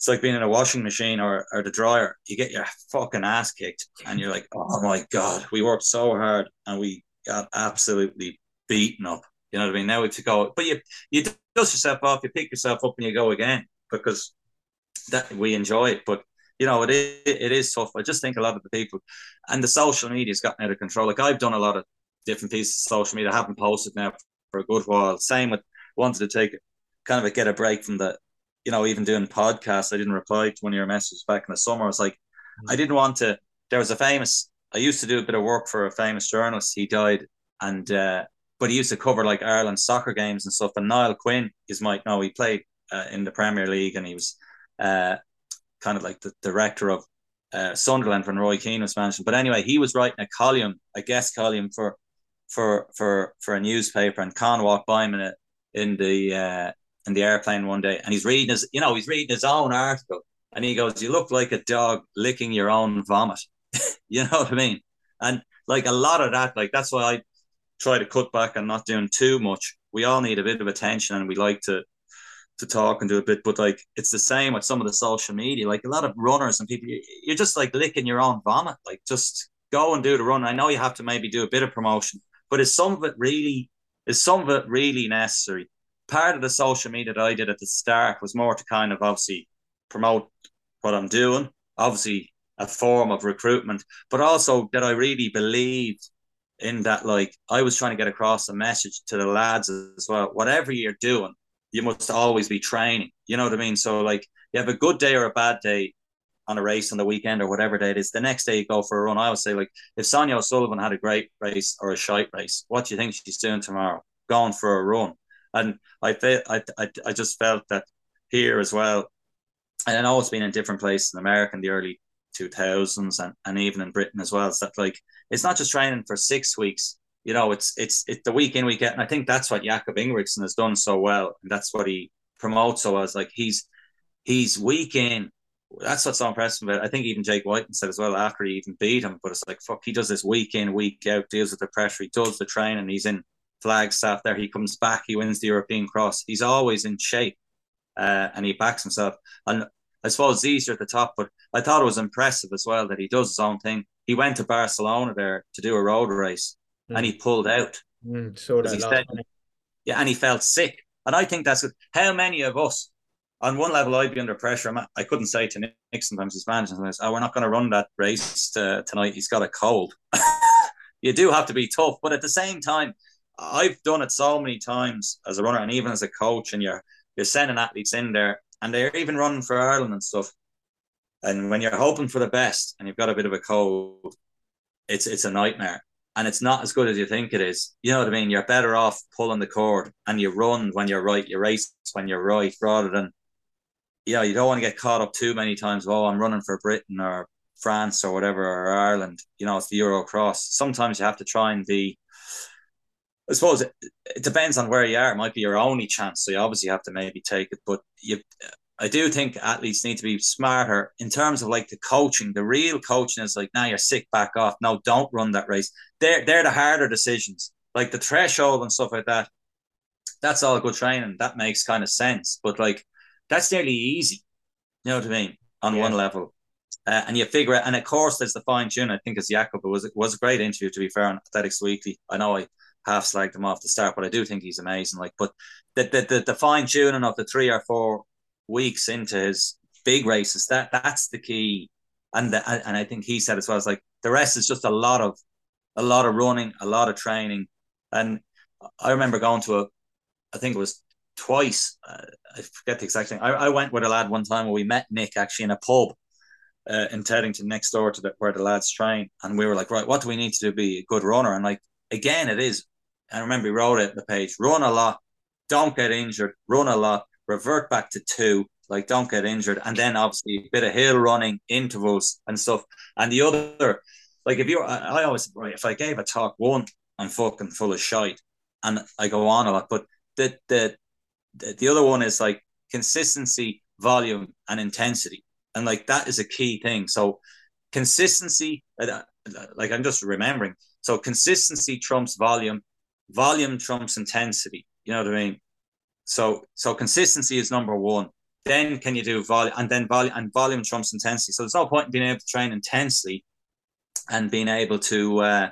it's like being in a washing machine or, or the dryer. You get your fucking ass kicked and you're like, oh my God, we worked so hard and we got absolutely beaten up. You know what I mean? Now we have to go, but you, you dust yourself off, you pick yourself up and you go again because that we enjoy it. But, you know, it is, it is tough. I just think a lot of the people and the social media has gotten out of control. Like I've done a lot of different pieces of social media. I haven't posted now for a good while. Same with wanted to take kind of a, get a break from the, you know, even doing podcasts. I didn't reply to one of your messages back in the summer. I was like, mm-hmm. I didn't want to. There was a famous, I used to do a bit of work for a famous journalist. He died, and uh, but he used to cover like Ireland soccer games and stuff. And Niall Quinn, you might know, he played uh, in the Premier League, and he was uh, kind of like the director of uh, Sunderland when Roy Keane was managing. But anyway, he was writing a column, a guest column for for for for a newspaper, and Con walked by him in a, in the uh, in the airplane one day, and he's reading his, you know, he's reading his own article, and he goes, "You look like a dog licking your own vomit." You know what I mean? And like a lot of that, like that's why I try to cut back and not doing too much. We all need a bit of attention, and we like to to talk and do a bit, but like it's the same with some of the social media. Like a lot of runners and people, you're just like licking your own vomit. Like just go and do the run. I know you have to maybe do a bit of promotion, but is some of it really is some of it really necessary? Part of the social media that I did at the start was more to kind of obviously promote what I'm doing, obviously a form of recruitment, but also that I really believed in that. Like I was trying to get across a message to the lads as well. Whatever you're doing, you must always be training. You know what I mean? So like you have a good day or a bad day on a race on the weekend or whatever day it is, the next day you go for a run. I would say, like, if Sonia O'Sullivan had a great race or a shite race, what do you think she's doing tomorrow? Going for a run. And I felt, I, I, I just felt that here as well, and I know it's been in different places in America in the early two thousands and, and even in Britain as well, it's that like, it's not just training for six weeks, you know, it's, it's, it's the week in, week out. And I think that's what Jakob Ingebrigtsen has done so well. And that's what he promotes so well. It's like, he's, he's week in. That's what's so impressive about it. I think even Jake Whiten said as well after he even beat him, but it's like, fuck, he does this week in, week out, deals with the pressure, he does the training, he's in Flagstaff there, he comes back, he wins the European Cross, he's always in shape, uh, and he backs himself. And I suppose it's easier at the top, but I thought it was impressive as well that he does his own thing. He went to Barcelona there to do a road race, mm. and he pulled out. Mm, so that he said, yeah, and he felt sick. And I think that's good. How many of us, on one level, I'd be under pressure. I couldn't say to Nick sometimes, he's managing, oh, we're not going to run that race to, tonight. He's got a cold. You do have to be tough. But at the same time, I've done it so many times as a runner and even as a coach, and you're, you're sending athletes in there and they're even running for Ireland and stuff. And when you're hoping for the best and you've got a bit of a cold, it's it's a nightmare. And it's not as good as you think it is. You know what I mean? You're better off pulling the cord and you run when you're right, you race when you're right, rather than, you know, you don't want to get caught up too many times. Oh, I'm running for Britain or France or whatever, or Ireland. You know, it's the Euro Cross. Sometimes you have to try and be, I suppose it, it depends on where you are. It might be your only chance. So you obviously have to maybe take it. But you, I do think athletes need to be smarter in terms of like the coaching. The real coaching is like, now you're sick, back off. No, don't run that race. They're, they're the harder decisions. Like the threshold and stuff like that. That's all good training. That makes kind of sense. But like, that's nearly easy. You know what I mean? On yeah. one level. Uh, and you figure out, and of course, there's the fine tune. I think as Jakob, it was, it was a great interview, to be fair, on Athletics Weekly. I know I half slagged him off the start, but I do think he's amazing. Like, but the the the, the fine tuning of the three or four weeks into his big races, that that's the key. And the, and I think he said as well, it's like the rest is just a lot of a lot of running, a lot of training. And I remember going to a, I think it was twice. Uh, I forget the exact thing. I, I went with a lad one time where we met Nick actually in a pub uh, in Teddington next door to the, where the lads train. And we were like, right, what do we need to do to be a good runner? And like, again, it is, I remember he wrote it on the page, run a lot, don't get injured, run a lot, revert back to two, like don't get injured. And then obviously a bit of hill running, intervals and stuff. And the other, like if you're, I, I always, right, if I gave a talk one, I'm fucking full of shite and I go on a lot, but the, the, the, the other one is like consistency, volume and intensity. And like, that is a key thing. So consistency, like I'm just remembering. So consistency trumps volume, volume trumps intensity. You know what I mean? So, so consistency is number one. then can you do volume, and then volume, and volume trumps intensity. So there's no point in being able to train intensely and being able to. Uh,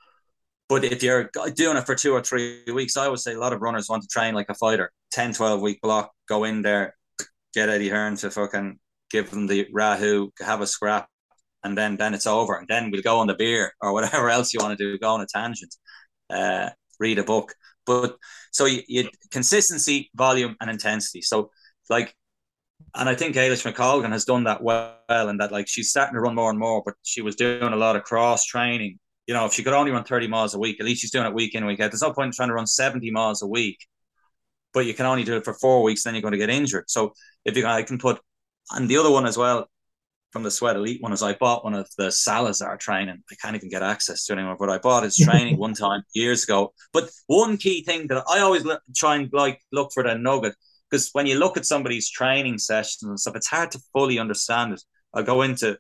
but if you're doing it for two or three weeks, I would say a lot of runners want to train like a fighter, ten, twelve week block, go in there, get Eddie Hearn to fucking give them the Rahoo, have a scrap, and then then it's over. And then we'll go on the beer or whatever else you want to do, go on a tangent, uh, read a book. But so you, you consistency, volume, and intensity. So like, and I think Eilish McColgan has done that well, and that like she's starting to run more and more, but she was doing a lot of cross training. You know, if she could only run thirty miles a week, at least she's doing it week in, week out. There's no point in trying to run seventy miles a week, but you can only do it for four weeks, then you're going to get injured. So if you I can put, and the other one as well from the Sweat Elite one is I bought one of the Salazar training. I can't even get access to it anymore, but I bought his training one time years ago. But one key thing that I always look, try and like look for the nugget, because when you look at somebody's training sessions and stuff, it's hard to fully understand it. I'll go into,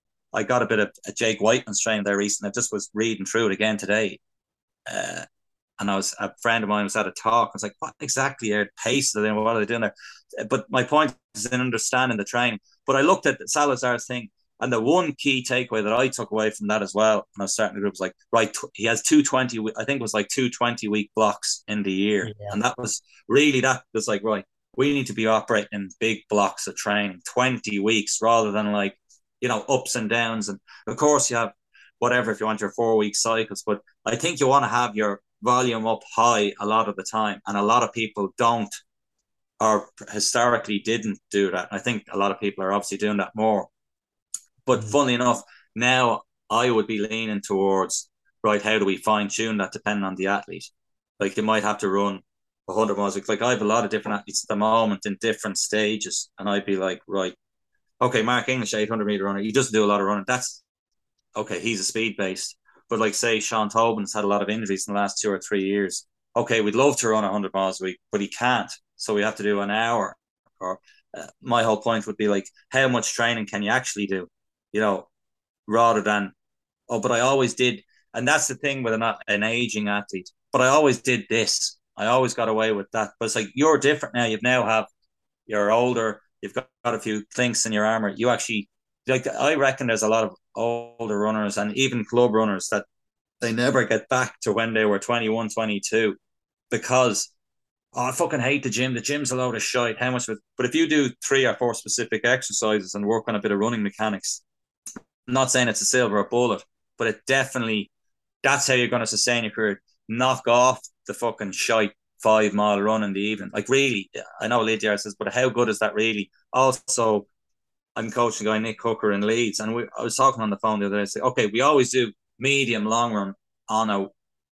I got a bit of a Jake Whiteman's training there recently. I just was reading through it again today. Uh, and I was, a friend of mine was at a talk. I was like, what exactly are pace are they doing? What are they doing there? But my point is in understanding the training. But I looked at Salazar's thing, and the one key takeaway that I took away from that as well, when I was starting the group, was like, right, he has two twenty, I think it was like two twenty week blocks in the year. Yeah. And that was really, that was like, right, we need to be operating in big blocks of training, twenty weeks, rather than like, you know, ups and downs. And of course you have whatever, if you want your four week cycles, but I think you want to have your volume up high a lot of the time. And a lot of people don't, or historically didn't do that. I think a lot of people are obviously doing that more. But mm-hmm. funnily enough, now I would be leaning towards, right, how do we fine tune that depending on the athlete? Like you might have to run one hundred miles. Like I have a lot of different athletes at the moment in different stages. And I'd be like, right, okay, Mark English, eight hundred meter runner, he doesn't do a lot of running. That's okay, he's a speed based. But like say Sean Tobin's had a lot of injuries in the last two or three years. Okay, we'd love to run one hundred miles a week, but he can't. So we have to do an hour. Or uh, my whole point would be like, how much training can you actually do? You know, rather than, oh, but I always did. And that's the thing with an, an aging athlete. But I always did this. I always got away with that. But it's like, you're different now. You've now have, you're older. You've got, got a few clinks in your armor. You actually, like, I reckon there's a lot of older runners and even club runners that they never get back to when they were twenty-one, twenty-two because, oh, I fucking hate the gym. The gym's a load of shite. How much of it? But if you do three or four specific exercises and work on a bit of running mechanics, I'm not saying it's a silver bullet, but it definitely, that's how you're going to sustain your career. Knock off the fucking shite five mile run in the evening. Like really, I know Lydia says, but how good is that really? Also, I'm coaching a guy, Nick Hooker in Leeds, and we, I was talking on the phone the other day. I said, okay, we always do medium long run on a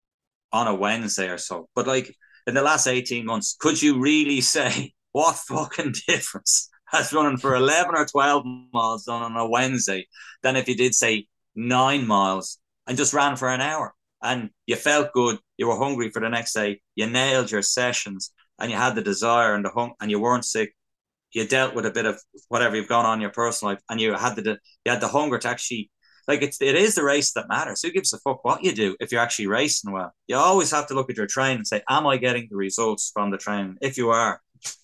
on a Wednesday or so, but like in the last eighteen months, could you really say what fucking difference has running for eleven or twelve miles done on a Wednesday than if you did say nine miles and just ran for an hour and you felt good, you were hungry for the next day, you nailed your sessions and you had the desire and the hung and you weren't sick, you dealt with a bit of whatever you've gone on in your personal life and you had the you had the hunger to actually, like it's it is the race that matters. Who gives a fuck what you do if you're actually racing well? You always have to look at your training and say, am I getting the results from the training? If you are,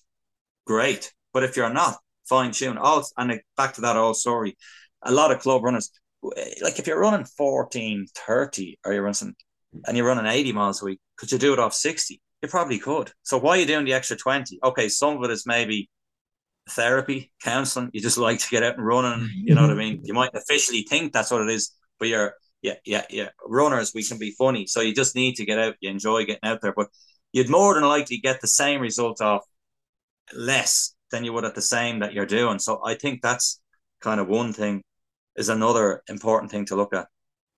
great. But if you're not, fine tune. All and back to that old story. A lot of club runners, like if you're running fourteen thirty or you're running and you're running eighty miles a week, could you do it off sixty? You probably could. So why are you doing the extra twenty? Okay, some of it is maybe therapy, counseling. You just like to get out and running. You know what I mean? You might officially think that's what it is, but you're yeah, yeah, yeah. Runners, we can be funny. So you just need to get out. You enjoy getting out there, but you'd more than likely get the same result off less than you would at the same that you're doing. So I think that's kind of one thing is another important thing to look at.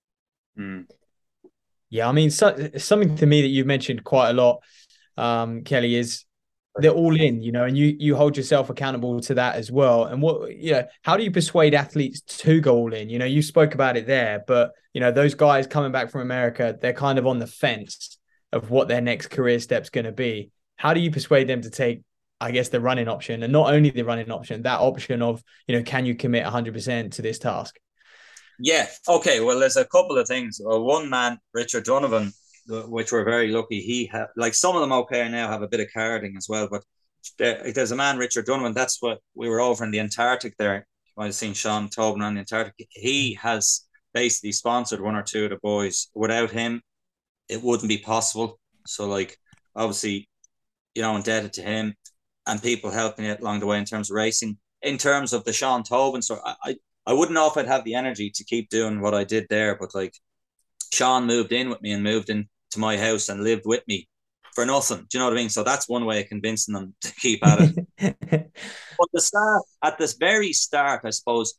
Mm. Yeah, I mean, so, something to me that you've mentioned quite a lot, um, Kelly, is they're all in, you know, and you you hold yourself accountable to that as well. And what, you know, how do you persuade athletes to go all in? You know, you spoke about it there, but, you know, those guys coming back from America, they're kind of on the fence of what their next career step's going to be. How do you persuade them to take, I guess, the running option, and not only the running option, that option of, you know, can you commit one hundred percent to this task? Yeah. Okay. Well, there's a couple of things. Well, one man, Richard Donovan, which we're very lucky. He had, like some of them okay now have a bit of carding as well, but there, there's a man, Richard Dunwan. That's what we were over in the Antarctic there. I've seen Sean Tobin on the Antarctic. He has basically sponsored one or two of the boys. Without him, it wouldn't be possible. So, like, obviously, you know, indebted to him and people helping it along the way in terms of racing. In terms of the Sean Tobin, so I, I, I wouldn't know if I'd have the energy to keep doing what I did there, but like, Sean moved in with me and moved into my house and lived with me for nothing. Do you know what I mean? So that's one way of convincing them to keep at it. But the start, at this very start, I suppose,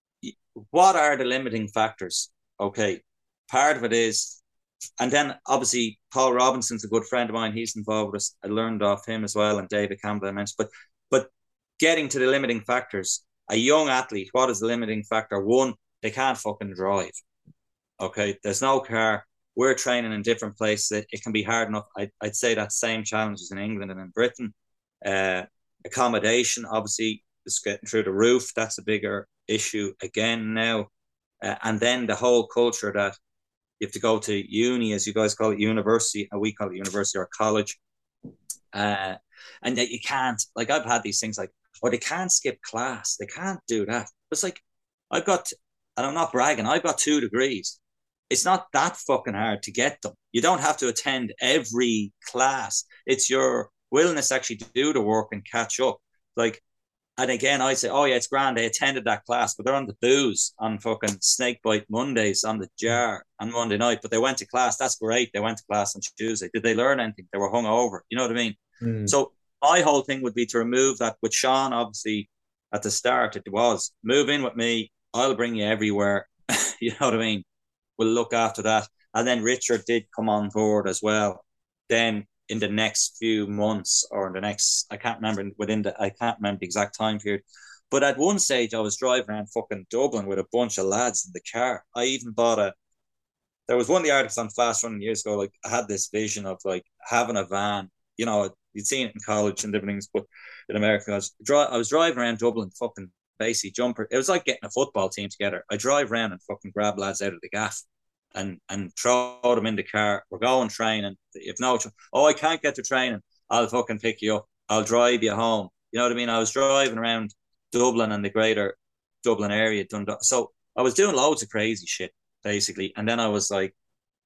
what are the limiting factors? Okay, part of it is, and then obviously Paul Robinson's a good friend of mine. He's involved with us. I learned off him as well, and David Campbell I mentioned. But but getting to the limiting factors, a young athlete, what is the limiting factor? One, they can't fucking drive. Okay, there's no car. We're training in different places. It, it can be hard enough. I'd, I'd say that same challenges in England and in Britain. Uh, accommodation, obviously, is getting through the roof. That's a bigger issue again now. Uh, and then the whole culture that you have to go to uni, as you guys call it, university, and we call it university or college. Uh, and that you can't, like, I've had these things like, or they can't skip class. They can't do that. It's like, I've got, and I'm not bragging, I've got two degrees. It's not that fucking hard to get them. You don't have to attend every class. It's your willingness to actually do the work and catch up. Like, and again, I say, oh yeah, it's grand. They attended that class, but they're on the booze on fucking Snakebite Mondays on the jar on Monday night. But they went to class. That's great. They went to class on Tuesday. Did they learn anything? They were hungover. You know what I mean? Mm. So my whole thing would be to remove that. With Sean, obviously, at the start, it was move in with me. I'll bring you everywhere. You know what I mean? We'll look after that. And then Richard did come on board as well. Then in the next few months or in the next, I can't remember within the, I can't remember the exact time period. But at one stage I was driving around fucking Dublin with a bunch of lads in the car. I even bought a, there was one of the articles on Fast Running years ago, like I had this vision of like having a van, you know, you'd seen it in college and different things, but in America, I was, I was driving around Dublin fucking basically jumper. It was like getting a football team together. I drive around and fucking grab lads out of the gaff and and throw them in the car. We're going training. If no, oh, I can't get to training, I'll fucking pick you up. I'll drive you home. You know what I mean? I was driving around Dublin and the greater Dublin area. So I was doing loads of crazy shit, basically. And then I was like,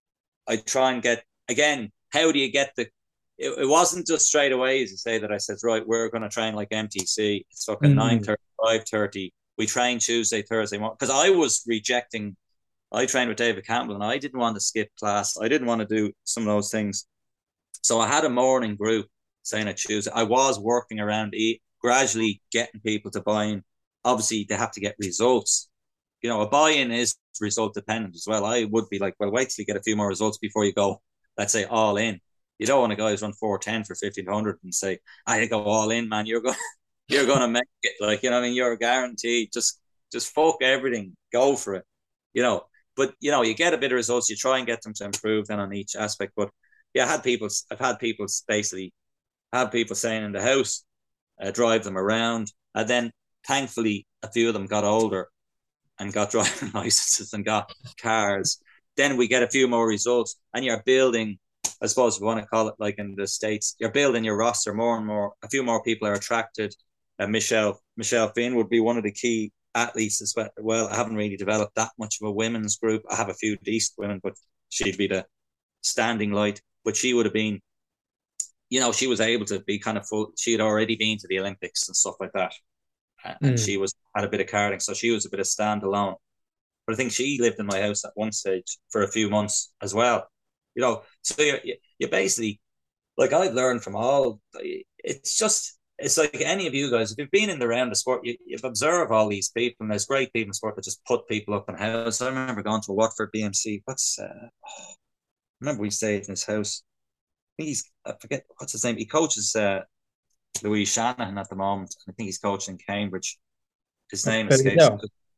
I try and get, again, how do you get the, it, it wasn't just straight away, as you say, that I said, right, we're going to train like M T C. It's fucking mm-hmm. nine thirty, five thirty. We train Tuesday, Thursday morning. Because I was rejecting, I trained with David Campbell and I didn't want to skip class. I didn't want to do some of those things. So I had a morning group saying I Tuesday. I was working around it, gradually getting people to buy in. Obviously, they have to get results. You know, a buy-in is result dependent as well. I would be like, well, wait till you get a few more results before you go, let's say, all in. You don't want a guy who's run four ten for fifteen hundred and say, I go all in, man. You're going, you're going to make it. Like, you know, I mean, you're guaranteed. Just, just fuck everything. Go for it. You know, but you know, you get a bit of results. You try and get them to improve then on each aspect. But yeah, I had people. I've had people basically have people staying in the house, uh, drive them around, and then thankfully a few of them got older and got driving licenses and got cars. Then we get a few more results, and you're building. I suppose if you want to call it like in the States, you're building your roster more and more. A few more people are attracted. Uh, Michelle Michelle Finn would be one of the key athletes as well. Well, I haven't really developed that much of a women's group. I have a few decent women, but she'd be the standing light. But she would have been, you know, she was able to be kind of full. She had already been to the Olympics and stuff like that. And mm. she was had a bit of karting, so she was a bit of standalone. But I think she lived in my house at one stage for a few months as well. You know, so you're, you're basically, like I've learned from all, it's just, it's like any of you guys, if you've been in the round of sport, you, you've observed all these people, and there's great people in sport that just put people up in house. I remember going to a Watford B M C. What's, uh, oh, I remember we stayed in his house. I think he's, I forget, what's his name? He coaches uh, Louise Shanahan at the moment. I think he's coaching in Cambridge. His name escapes.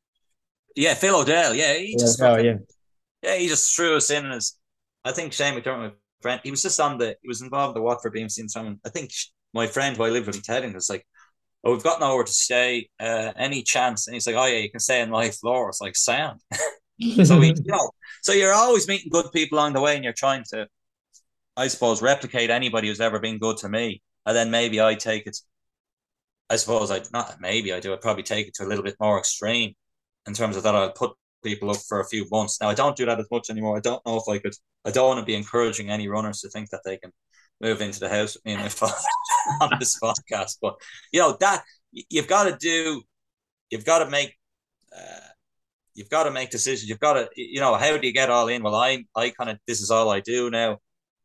Yeah, Phil O'Dell. Yeah, he just, oh, yeah. yeah, he just threw us in as, I think Shane McDermott, my friend, he was just on the, he was involved in the Watford B M C and someone, I think my friend who I lived with in Tedding was like, oh, we've got nowhere to stay, uh, any chance? And he's like, oh yeah, you can stay on my floor. It's like, sound. So, we, you know, so you're always meeting good people along the way, and you're trying to, I suppose, replicate anybody who's ever been good to me. and then maybe I take it. I suppose I not maybe I do. I'd probably take it to a little bit more extreme in terms of that. I'll put people up for a few months. Now I don't do that as much anymore. I don't know if I could. I don't want to be encouraging any runners to think that they can move into the house with me and my phone on this podcast. But you know that you've got to do. You've got to make. Uh, you've got to make decisions. You've got to. You know, how do you get all in? Well, I I kind of this is all I do now.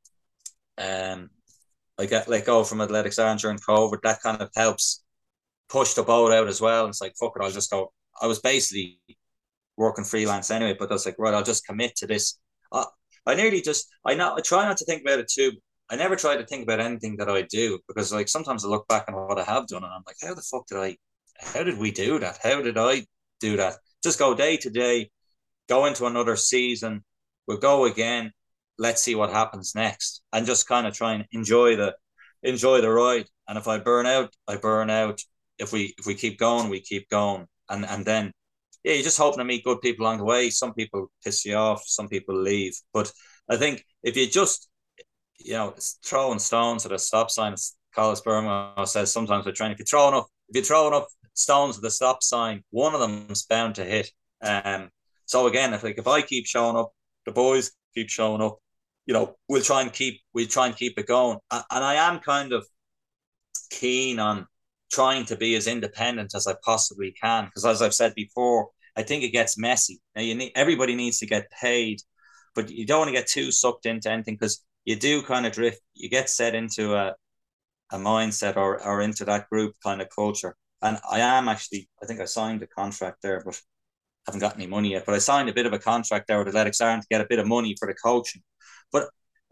Um, I get let go from Athletics Ireland during COVID. That kind of helps push the boat out as well. And it's like, fuck it, I'll just go. I was basically working freelance anyway, but I was like, right, I'll just commit to this. I, I nearly just, I know, I try not to think about it too. I never try to think about anything that I do because like sometimes I look back on what I have done and I'm like, how the fuck did I, how did we do that? How did I do that? Just go day to day, go into another season. We'll go again. Let's see what happens next. And just kind of try and enjoy the, enjoy the ride. And if I burn out, I burn out. If we if we keep going, we keep going, and and then yeah, you're just hoping to meet good people along the way. Some people piss you off, some people leave, but I think if you just you know throwing stones at a stop sign, as Collis Burma says sometimes we're trying. If you throw enough, if you throw enough stones at the stop sign, one of them's bound to hit. Um. So again, if like if I keep showing up, the boys keep showing up, you know, we'll try and keep we'll try and keep it going. And I am kind of keen on trying to be as independent as I possibly can. Because as I've said before, I think it gets messy. Now you need everybody needs to get paid, but you don't want to get too sucked into anything because you do kind of drift. You get set into a a mindset or or into that group kind of culture. And I am actually, I think I signed a contract there, but haven't got any money yet. But I signed a bit of a contract there with Athletics Ireland to get a bit of money for the coaching. But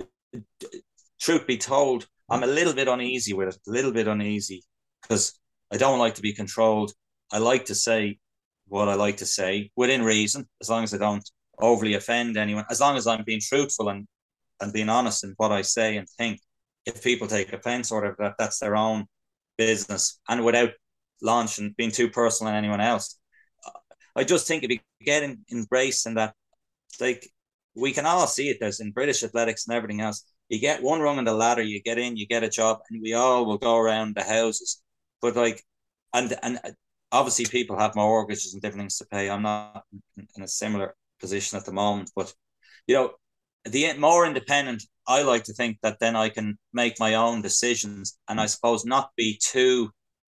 truth be told, I'm a little bit uneasy with it, a little bit uneasy. Because I don't like to be controlled. I like to say what I like to say within reason, as long as I don't overly offend anyone, as long as I'm being truthful and, and being honest in what I say and think. If people take offense or whatever, that, that's their own business. And without launching, being too personal on anyone else. I just think if you get in, embraced in that, like, we can all see it. There's in British athletics and everything else. You get one rung on the ladder, you get in, you get a job, and we all will go around the houses. But like, and and obviously people have mortgages and different things to pay. I'm not in a similar position at the moment, but you know, the more independent I like to think that then I can make my own decisions, and I suppose not be too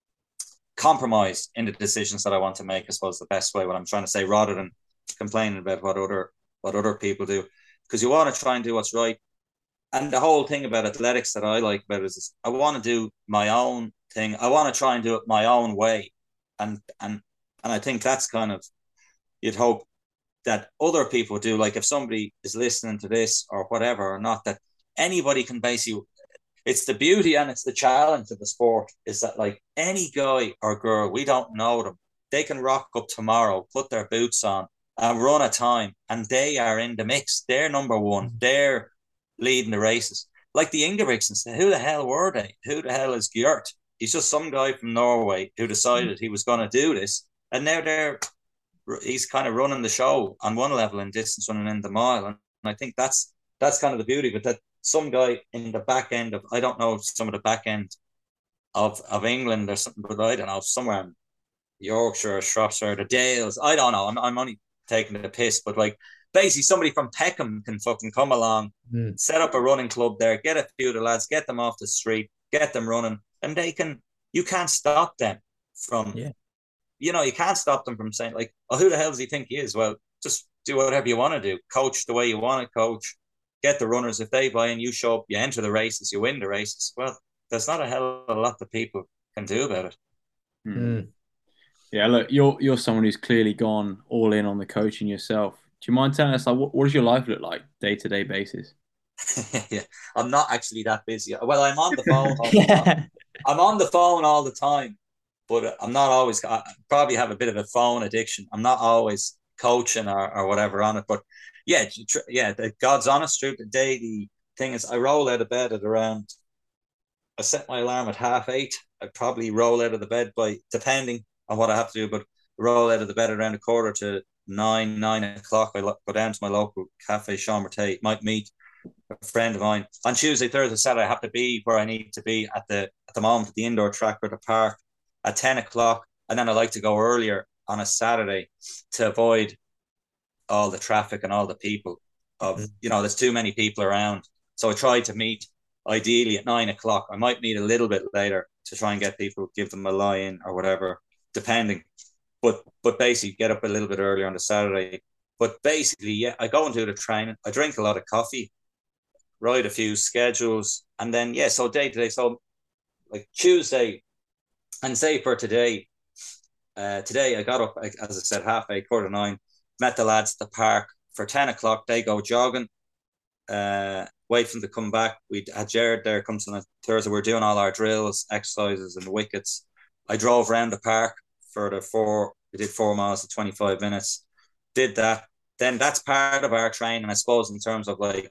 compromised in the decisions that I want to make. I suppose the best way, what I'm trying to say, rather than complaining about what other what other people do, because you want to try and do what's right. And the whole thing about athletics that I like about it is I want to do my own thing. I want to try and do it my own way. And and and I think that's kind of, you'd hope that other people do. Like if somebody is listening to this or whatever or not, that anybody can basically, it's the beauty and it's the challenge of the sport is that like any guy or girl, we don't know them. They can rock up tomorrow, put their boots on and run a time and they are in the mix. They're number one. They're leading the races. Like the Ingebrigtsens, who the hell were they? Who the hell is Gjert? He's just some guy from Norway who decided he was going to do this. And now they're, he's kind of running the show on one level in distance running in the mile. And I think that's, that's kind of the beauty, but that some guy in the back end of, I don't know, some of the back end of, of England or something, but I don't know, somewhere in Yorkshire or Shropshire, the Dales, I don't know. I'm, I'm only taking the piss, but like, basically somebody from Peckham can fucking come along, mm. set up a running club there, get a few of the lads, get them off the street, get them running, and they can, you can't stop them from, yeah. you know, you can't stop them from saying like, oh, who the hell does he think he is? Well, just do whatever you want to do. Coach the way you want to coach, get the runners. If they buy in, you show up, you enter the races, you win the races. Well, there's not a hell of a lot that people can do about it. Mm. Yeah, look, you're, you're someone who's clearly gone all in on the coaching yourself. Do you mind telling us, like, what, what does your life look like day-to-day basis? Yeah, I'm not actually that busy. Well, I'm on the phone all the time. I'm on the phone all the time, but I'm not always, I probably have a bit of a phone addiction. I'm not always coaching or, or whatever on it, but yeah, yeah, the God's honest truth, the day, the thing is, I roll out of bed at around, I set my alarm at half eight. I probably roll out of the bed by, depending on what I have to do, but roll out of the bed around a quarter to nine, nine o'clock. I go down to my local cafe, Chambertay, might meet a friend of mine. On Tuesday, Thursday, Saturday, I have to be where I need to be at the at the moment at the indoor track or the park at ten o'clock. And then I like to go earlier on a Saturday to avoid all the traffic and all the people of, mm. you know, there's too many people around. So I try to meet ideally at nine o'clock. I might meet a little bit later to try and get people, give them a lie-in or whatever, depending. But but basically get up a little bit earlier on the Saturday. But basically, yeah, I go and do the training. I drink a lot of coffee, write a few schedules, and then, yeah, so day to day. So like Tuesday, and say for today, uh, today I got up, as I said, half eight, quarter to nine, met the lads at the park for ten o'clock. They go jogging, uh, wait for them to come back. We had Jared there, comes on a Thursday. We're doing all our drills, exercises, and wickets. I drove around the park for the four, we did four miles to twenty-five minutes, did that. Then that's part of our training, I suppose, in terms of like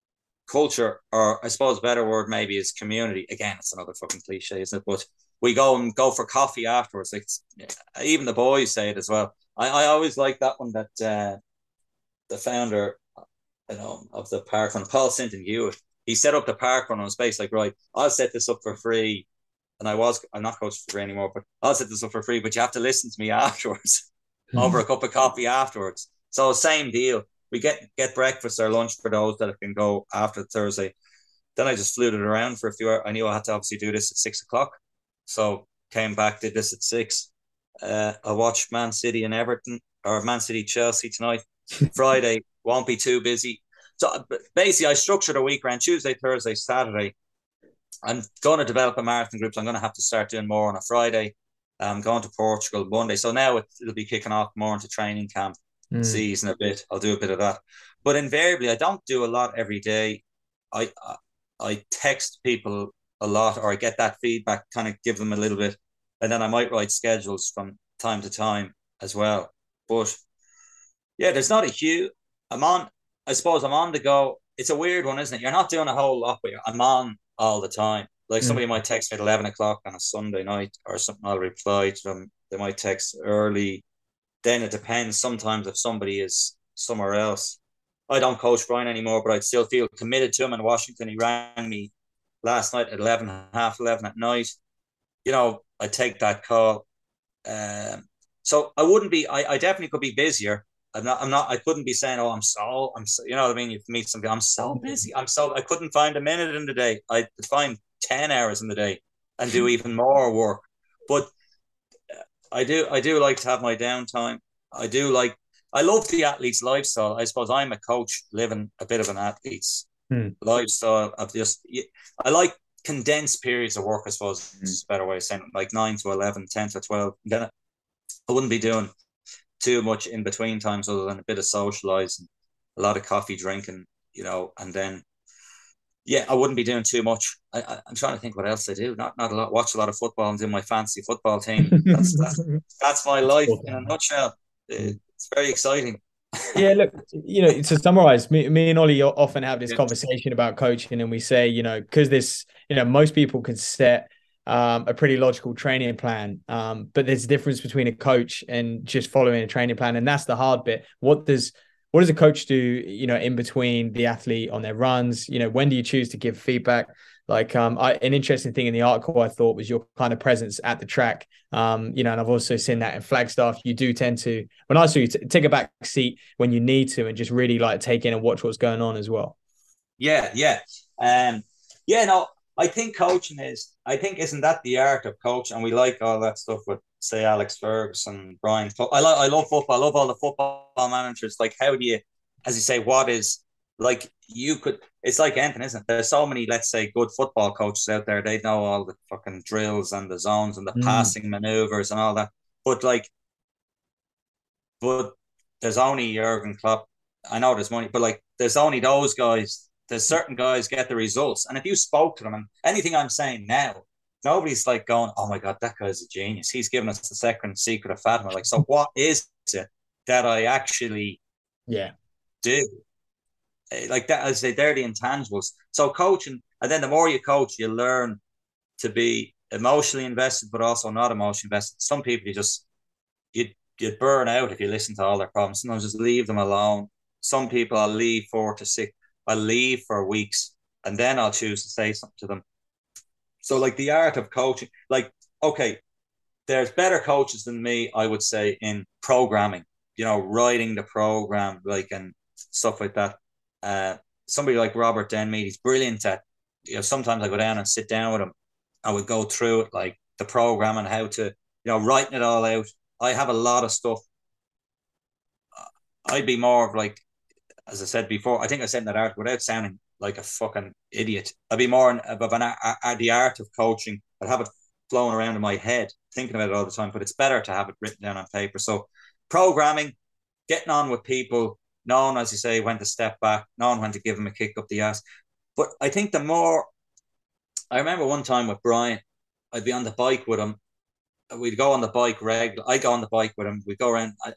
culture, or I suppose a better word maybe is community. Again, it's another fucking cliche, isn't it? But we go and go for coffee afterwards. Like, even the boys say it as well. I, I always like that one that uh, the founder, you know, of the park run, Paul Sinton Hewitt, he set up the park run on space. Like, right, I'll set this up for free. And I was, I'm not coaching for free anymore, but I'll set this up for free, but you have to listen to me afterwards, over a cup of coffee afterwards. So same deal. We get, get breakfast or lunch for those that can go after Thursday. Then I just flew it around for a few hours. I knew I had to obviously do this at six o'clock. So came back, did this at six. Uh, I watched Man City and Everton, or Man City Chelsea tonight. Friday, won't be too busy. So basically I structured a week around Tuesday, Thursday, Saturday. I'm going to develop a marathon group, so I'm going to have to start doing more on a Friday. I'm going to Portugal Monday. So now it, it'll be kicking off more into training camp mm. season a bit. I'll do a bit of that. But invariably, I don't do a lot every day. I, I I text people a lot, or I get that feedback, kind of give them a little bit. And then I might write schedules from time to time as well. But yeah, there's not a huge, I'm on, I suppose I'm on the go. It's a weird one, isn't it? You're not doing a whole lot, but I'm on all the time. Like somebody mm. might text me at eleven o'clock on a Sunday night or something, I'll reply to them. They might text early. Then it depends. Sometimes if somebody is somewhere else. I don't coach Brian anymore, but I'd still feel committed to him in Washington. He rang me last night at eleven, half eleven at night. You know, I take that call. Um, so I wouldn't be, I, I definitely could be busier. I'm not, I'm not, I couldn't be saying, oh, I'm so, I'm so, you know what I mean? You meet somebody, I'm so busy. I'm so, I couldn't find a minute in the day. I could find ten hours in the day and do even more work. But I do, I do like to have my downtime. I do like, I love the athlete's lifestyle. I suppose I'm a coach living a bit of an athlete's hmm. lifestyle of just, I like condensed periods of work, I suppose hmm. is a better way of saying it, like nine to eleven, ten to twelve. And then I wouldn't be doing too much in between times other than a bit of socializing, a lot of coffee drinking, you know, and then, yeah, I wouldn't be doing too much. I, I, I'm trying to think what else I do. Not not a lot. Watch a lot of football and do my fancy football team. That's that's, that's my life in a nutshell. It's very exciting. Yeah, look, you know, to summarize, me, me and Ollie often have this yeah. conversation about coaching, and we say, you know, because this, you know, most people can set um, a pretty logical training plan, um, but there's a difference between a coach and just following a training plan, and that's the hard bit. What does what does a coach do, you know, in between the athlete on their runs? You know, when do you choose to give feedback? Like um, I, an interesting thing in the article I thought was your kind of presence at the track. Um, you know, and I've also seen that in Flagstaff. You do tend to, when I saw you, t- take a back seat when you need to, and just really like take in and watch what's going on as well. Yeah, yeah, um, yeah. No, I think coaching is. I think isn't that the art of coaching? And we like all that stuff with, say, Alex Ferguson, Brian. I like. I love football. I love all the football managers. Like, how do you, as you say, what is like you could. It's like anything, isn't it? There's so many, let's say, good football coaches out there. They know all the fucking drills and the zones and the mm. passing maneuvers and all that. But like, but there's only Jurgen Klopp. I know there's money, but like, there's only those guys. There's certain guys get the results. And if you spoke to them, and anything I'm saying now, nobody's like going, oh my God, that guy's a genius. He's given us the second secret of Fatima. Like, so what is it that I actually yeah do? Like that, I say, they're the intangibles. So coaching, and then the more you coach, you learn to be emotionally invested, but also not emotionally invested. Some people you just you you burn out if you listen to all their problems. Sometimes just leave them alone. Some people I'll leave four to six. I'll leave for weeks, and then I'll choose to say something to them. So like the art of coaching, like, okay, there's better coaches than me, I would say, in programming, you know, writing the program, like, and stuff like that. Uh, somebody like Robert Denmead, he's brilliant at, you know, sometimes I go down and sit down with him. I would go through it, like the program and how to, you know, writing it all out. I have a lot of stuff. I'd be more of like, as I said before, I think I said in that art without sounding like a fucking idiot. I'd be more of an, a, a, the art of coaching. I'd have it flowing around in my head, thinking about it all the time, but it's better to have it written down on paper. So programming, getting on with people, knowing, as you say, when to step back, knowing when to give them a kick up the ass. But I think the more, I remember one time with Brian, I'd be on the bike with him. We'd go on the bike regular. I go on the bike with him. We'd go around. I,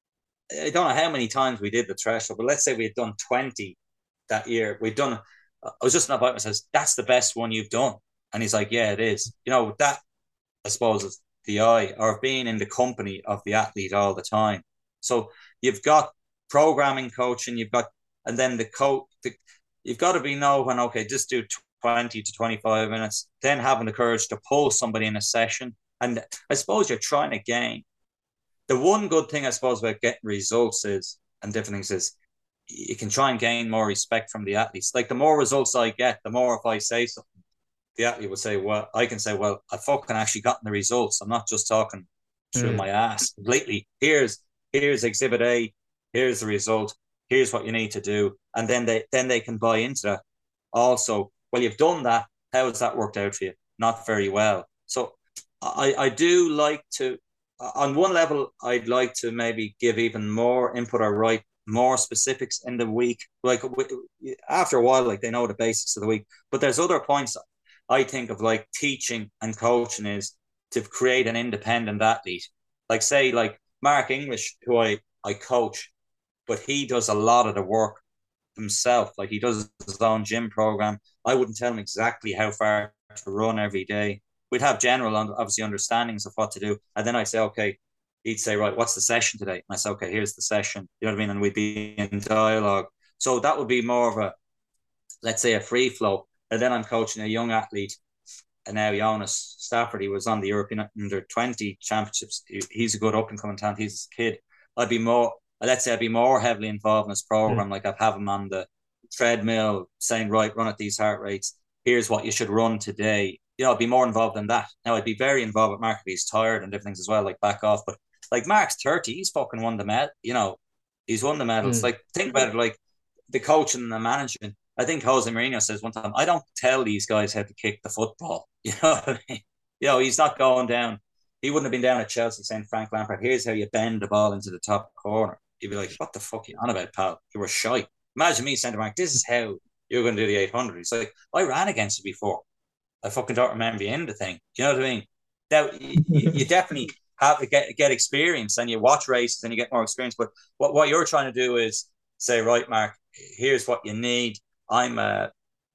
I don't know how many times we did the threshold, but let's say we had done twenty that year. We'd done, I was just on the bike and says, that's the best one you've done. And he's like, yeah, it is. You know, that, I suppose, is the eye, or being in the company of the athlete all the time. So you've got programming coaching, you've got, and then the coach, the, you've got to be know when, okay, just do twenty to twenty-five minutes, then having the courage to pull somebody in a session. And I suppose you're trying to gain. The one good thing, I suppose, about getting results is, and different things is, you can try and gain more respect from the athletes. Like the more results I get, the more if I say something, the athlete will say, well, I can say, well, I fucking actually gotten the results. I'm not just talking through mm. my ass completely. Here's, here's exhibit A, here's the result, here's what you need to do. And then they, then they can buy into that. Also, well, you've done that. How has that worked out for you? Not very well. So I, I do like to, on one level, I'd like to maybe give even more input or write more specifics in the week. Like after a while, like they know the basics of the week. But there's other points I think of, like teaching and coaching, is to create an independent athlete. Like say, like Mark English, who I, I coach, but he does a lot of the work himself. Like he does his own gym program. I wouldn't tell him exactly how far to run every day. We'd have general, obviously, understandings of what to do. And then I'd say, okay, he'd say, right, what's the session today? And I say, okay, here's the session. You know what I mean? And we'd be in dialogue. So that would be more of a, let's say, a free flow. And then I'm coaching a young athlete. And now Jonas Stafford, he was on the European under twenty championships. He's a good up and coming talent. He's a kid. I'd be more, let's say I'd be more heavily involved in this program. Mm. Like I'd have him on the treadmill saying, right, run at these heart rates. Here's what you should run today. You know, I'd be more involved in that. Now, I'd be very involved with Mark if he's tired and different things as well, like back off. But like Mark's thirty, he's fucking won the medal. You know, he's won the medals. Mm. Like, think about it, like the coaching and the management. I think Jose Mourinho says one time, I don't tell these guys how to kick the football. You know what I mean? You know, he's not going down. He wouldn't have been down at Chelsea saying, Frank Lampard, here's how you bend the ball into the top corner. You'd be like, what the fuck are you on about, pal? You were shy. Imagine me saying to Mark, this is how you're going to do the eight hundred. He's like, I ran against it before. I fucking don't remember the end of the thing. You know what I mean? Now, you, you definitely have to get, get experience, and you watch races and you get more experience. But what, what you're trying to do is say, right, Mark, here's what you need. I'm a,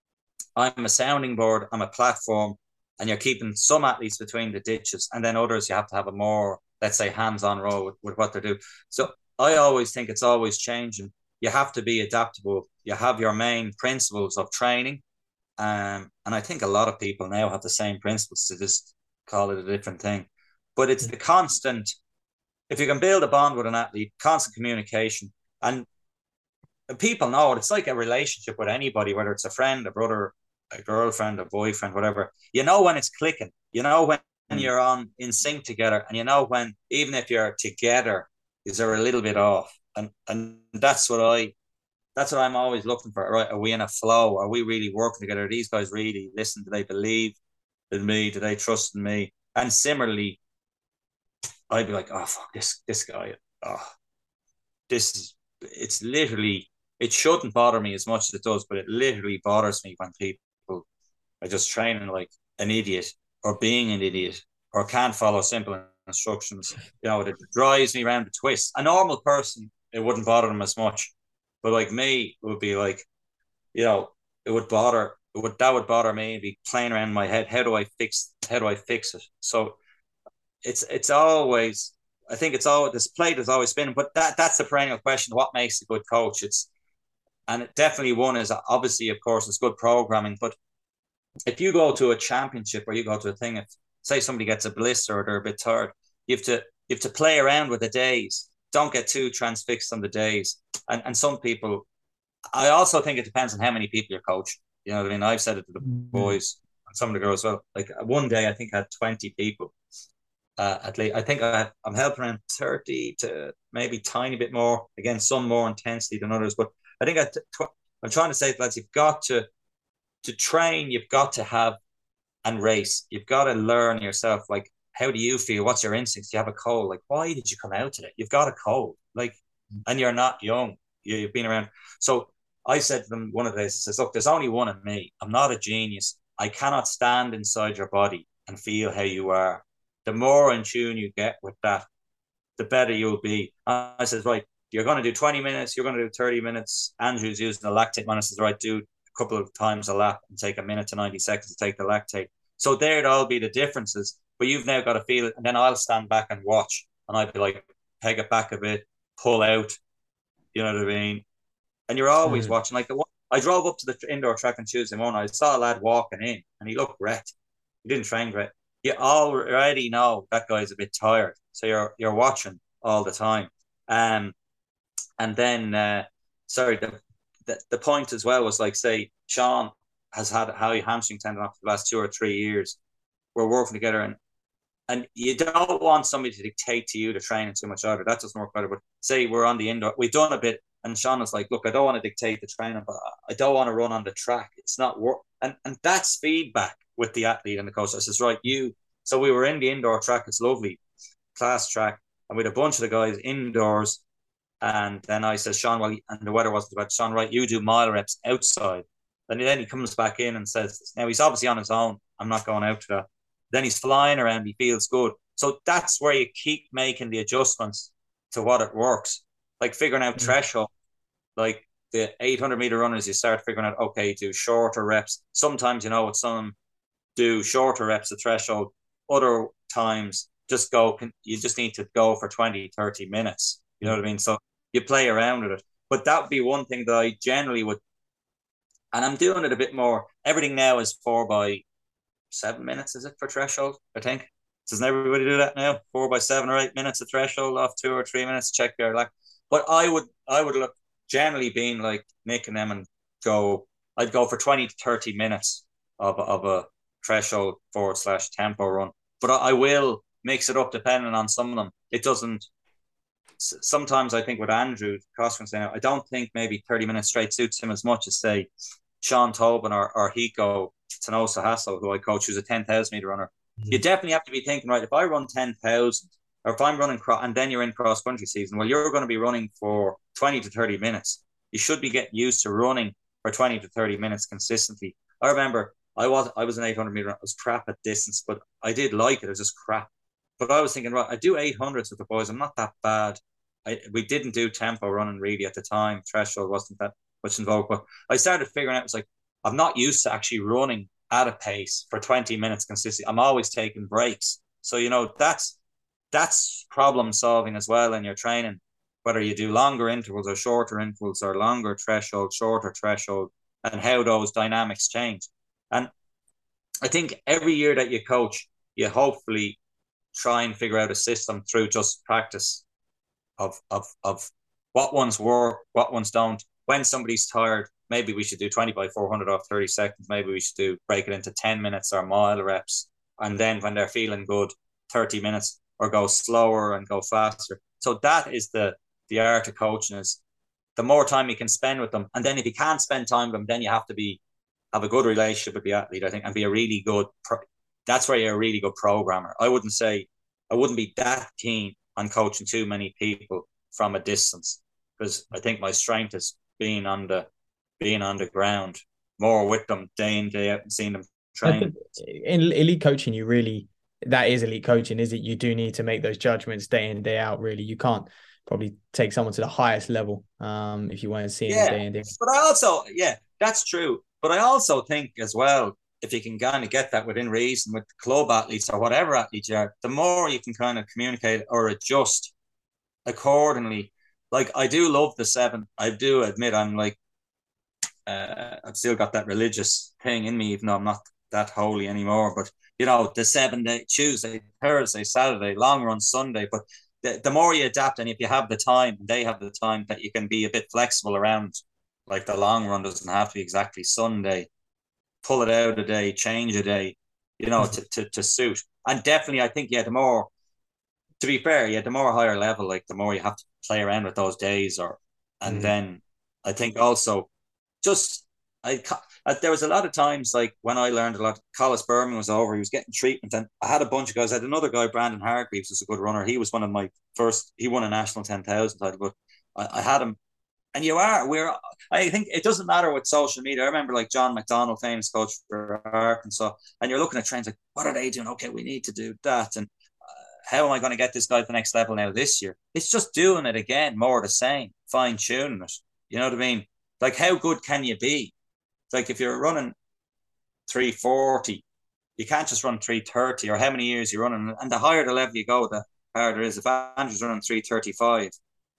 I'm a sounding board. I'm a platform. And you're keeping some athletes between the ditches. And then others, you have to have a more, let's say, hands-on role with, with what they do. So I always think it's always changing. You have to be adaptable. You have your main principles of training. Um, and I think a lot of people now have the same principles, to just call it a different thing. But it's the constant, if you can build a bond with an athlete, constant communication. And people know it. It's like a relationship with anybody, whether it's a friend, a brother, a girlfriend, a boyfriend, whatever. You know when it's clicking. You know when mm. you're on in sync together. And you know when, even if you're together, is there a little bit off? And and that's what I That's what I'm always looking for. Right? Are we in a flow? Are we really working together? Are these guys really listen? Do they believe in me? Do they trust in me? And similarly, I'd be like, oh fuck this this guy. Oh, this is it's literally it shouldn't bother me as much as it does, but it literally bothers me when people are just training like an idiot or being an idiot or can't follow simple instructions. You know, it drives me around the twist. A normal person, it wouldn't bother them as much. But like me, it would be like, you know, it would bother, it would, that would bother me. It'd be playing around in my head. How do I fix, how do I fix it? So it's, it's always, I think it's always, this plate is always spinning, but that, that's the perennial question. What makes a good coach? It's, and it definitely one is obviously, of course, it's good programming, but if you go to a championship or you go to a thing, if say somebody gets a blister or they're a bit tired, you have to you have to play around with the days. Don't get too transfixed on the days. And and some people, I also think it depends on how many people you're coaching. You know what I mean? I've said it to the boys and some of the girls as well. Like one day, I think I had twenty people. Uh, at least I think I, I'm helping around thirty to maybe tiny bit more. Again, some more intensely than others. But I think I tw- I'm trying to say to lads, you've got to to train. You've got to have and race. You've got to learn yourself. Like, how do you feel? What's your instincts? Do you have a cold? Like, why did you come out today? You've got a cold. Like, and you're not young. You, you've been around. So I said to them one of the days, I says, look, there's only one of me. I'm not a genius. I cannot stand inside your body and feel how you are. The more in tune you get with that, the better you'll be. I says, right, you're going to do twenty minutes, you're going to do thirty minutes. Andrew's using the lactate man. I says, right, do a couple of times a lap and take a minute to ninety seconds to take the lactate. So there'd all be the differences, but you've now got to feel it. And then I'll stand back and watch. And I'd be like, peg it back a bit, pull out, you know what I mean? And you're always mm. watching. Like the one, I drove up to the indoor track on Tuesday morning. I saw a lad walking in and he looked wrecked. He didn't train great. You already know that guy's a bit tired. So you're you're watching all the time. Um, and then, uh, sorry, the, the the point as well was like, say, Sean has had a hamstring tendon for the last two or three years. We're working together, and and you don't want somebody to dictate to you to train too much either. That doesn't work better. But say we're on the indoor, we've done a bit, and Sean is like, look, I don't want to dictate the training, but I don't want to run on the track. It's not work, and and that's feedback with the athlete and the coach. I says, right, you. So we were in the indoor track. It's lovely, class track, and we had a bunch of the guys indoors. And then I said, Sean, well, and the weather wasn't bad. Sean, right, you do mile reps outside. And then he comes back in and says, now he's obviously on his own. I'm not going out to that. Then he's flying around. He feels good. So that's where you keep making the adjustments to what it works. Like figuring out mm-hmm. threshold. Like the eight hundred meter runners, you start figuring out, okay, do shorter reps. Sometimes, you know, what some do shorter reps at threshold. Other times, just go, you just need to go for twenty, thirty minutes. You know what I mean? So you play around with it. But that would be one thing that I generally would, and I'm doing it a bit more. Everything now is four by seven minutes, is it, for threshold, I think? Doesn't everybody do that now? Four by seven or eight minutes of threshold off two or three minutes, check their like. But I would I would look generally being like Nick and them and go, I'd go for twenty to thirty minutes of, of a threshold forward slash tempo run. But I, I will mix it up depending on some of them. It doesn't, sometimes I think with Andrew, now, I don't think maybe thirty minutes straight suits him as much as, say, Sean Tobin or, or Hiko Tanosa Hassel, who I coach, who's a ten thousand meter runner. Mm-hmm. You definitely have to be thinking, right, if I run ten thousand, or if I'm running, cro- and then you're in cross country season, well, you're going to be running for twenty to thirty minutes. You should be getting used to running for twenty to thirty minutes consistently. I remember I was I was an eight hundred meter, I was crap at distance, but I did like it. It was just crap. But I was thinking, right, I do eight hundreds with the boys. I'm not that bad. I, we didn't do tempo running really at the time. Threshold wasn't that much involved. But I started figuring out, it was like, I'm not used to actually running at a pace for twenty minutes consistently. I'm always taking breaks. So, you know, that's that's problem solving as well in your training, whether you do longer intervals or shorter intervals or longer threshold, shorter threshold, and how those dynamics change. And I think every year that you coach, you hopefully try and figure out a system through just practice of of of what ones work, what ones don't. When somebody's tired, maybe we should do twenty by four hundred off thirty seconds. Maybe we should do break it into ten minutes or mile reps. And then when they're feeling good, thirty minutes, or go slower and go faster. So that is the the art of coaching, is the more time you can spend with them. And then if you can't spend time with them, then you have to be have a good relationship with the athlete, I think, and be a really good pro- that's where you're a really good programmer. I wouldn't say I wouldn't be that keen on coaching too many people from a distance, because I think my strength is being on the being on the ground more with them day in, day out, and seeing them train. In elite coaching, you really, that is elite coaching, is it? You do need to make those judgments day in, day out, really. You can't probably take someone to the highest level um, if you want to see yeah, them day in, day out. But I also, yeah, that's true. But I also think as well, if you can kind of get that within reason with club athletes or whatever athletes you are, the more you can kind of communicate or adjust accordingly. Like, I do love the seven. I do admit I'm like, uh, I've still got that religious thing in me, even though I'm not that holy anymore. But you know, the seven day Tuesday, Thursday, Saturday, long run Sunday. But the, the more you adapt, and if you have the time, they have the time, that you can be a bit flexible around. Like the long run doesn't have to be exactly Sunday. Pull it out a day, change a day, you know, to, to, to suit. And definitely, I think, yeah, the more, to be fair, yeah, the more higher level, like the more you have to play around with those days. Or, and mm. then I think also just, I, there was a lot of times, like when I learned a lot, Collis Berman was over, he was getting treatment, and I had a bunch of guys. I had another guy, Brandon Hargreaves, was a good runner. He was one of my first, he won a national ten thousand title, but I, I had him. And you are, we're, I think it doesn't matter with social media. I remember like John McDonald, famous coach for Arkansas, and you're looking at trains like, what are they doing? Okay, we need to do that. And uh, how am I going to get this guy to the next level now this year? It's just doing it again, more of the same, fine tuning it. You know what I mean? Like, how good can you be? It's like if you're running three forty, you can't just run three thirty, or how many years you're running. And the higher the level you go, the harder it is. If Andrew's running three thirty-five,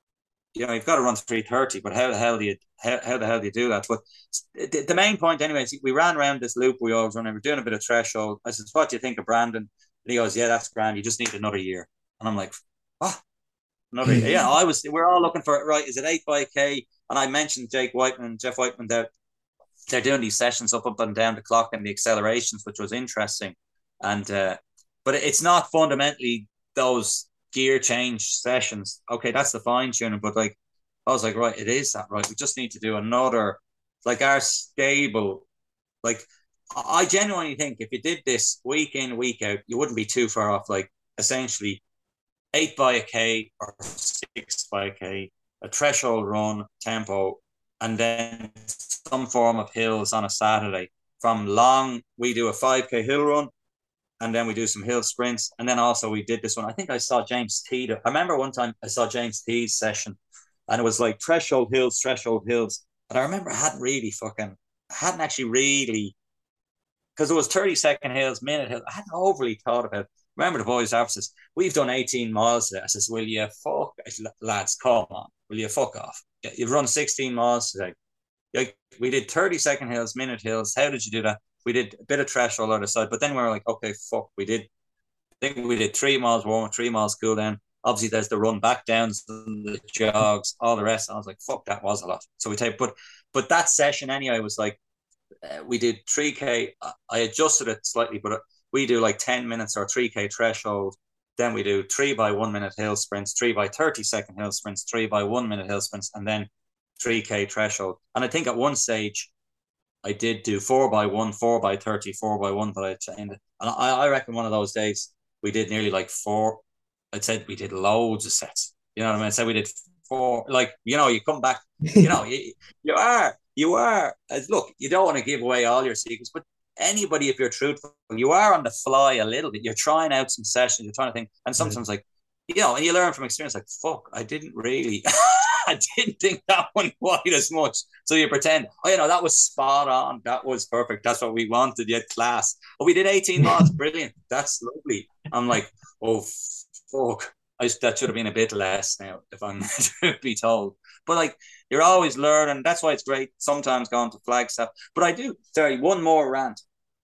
you know, you've got to run three thirty, but how the hell do you how, how the hell do you do that? But the, the main point, anyways, we ran around this loop we always run, and we're doing a bit of threshold. I said, what do you think of Brandon? And he goes, yeah, that's grand. You just need another year. And I'm like, what? Another year? Yeah, I was, we're all looking for it, right? Is it eight by K? And I mentioned Jake Whiteman, Jeff Whiteman, they're, they're doing these sessions up, up and down the clock and the accelerations, which was interesting. And, uh, but it's not fundamentally those gear change sessions. Okay, that's the fine tuning, but like I was like, right, it is that, right? We just need to do another, like our stable. Like I genuinely think if you did this week in, week out, you wouldn't be too far off. Like essentially eight by a K or six by a K, a threshold run tempo, and then some form of hills on a Saturday. From long, we do a five K hill run, and then we do some hill sprints. And then also we did this one. I think I saw James Teed. I remember one time I saw James Teed's session, and it was like threshold hills, threshold hills. And I remember I hadn't really fucking, I hadn't actually really, because it was thirty second hills, minute hills. I hadn't overly thought about it. Remember the boys after says, we've done eighteen miles today. I says, will you fuck, lads, come on. Will you fuck off? You've run sixteen miles today. Like, we did thirty second hills, minute hills. How did you do that? We did a bit of threshold on the side, but then we were like, okay, fuck, we did, I think we did three miles warm, three miles cool down. Obviously, there's the run back downs, the jogs, all the rest. And I was like, fuck, that was a lot. So we take, but but that session anyway was like, uh, we did three K. I adjusted it slightly, but we do like ten minutes or three K threshold. Then we do three by one minute hill sprints, three by thirty second hill sprints, three by one minute hill sprints, and then three K threshold. And I think at one stage, I did do four by one, four by thirty, four by one, but I trained it. And I, I reckon one of those days we did nearly like four. I'd said we did loads of sets. You know what I mean? I said we did four. Like, you know, you come back, you know, you, you are, you are. Look, you don't want to give away all your secrets, but anybody, if you're truthful, you are on the fly a little bit. You're trying out some sessions, you're trying to think. And sometimes, like, you know, and you learn from experience, like, fuck, I didn't really, I didn't think that one quite as much. So you pretend, oh, you know, that was spot on. That was perfect. That's what we wanted. Yet class. Oh, we did eighteen miles. Brilliant. That's lovely. I'm like, oh, fuck. I, that should have been a bit less now, if I'm to be told. But like, you're always learning. That's why it's great sometimes going to Flagstaff. But I do, sorry, one more rant.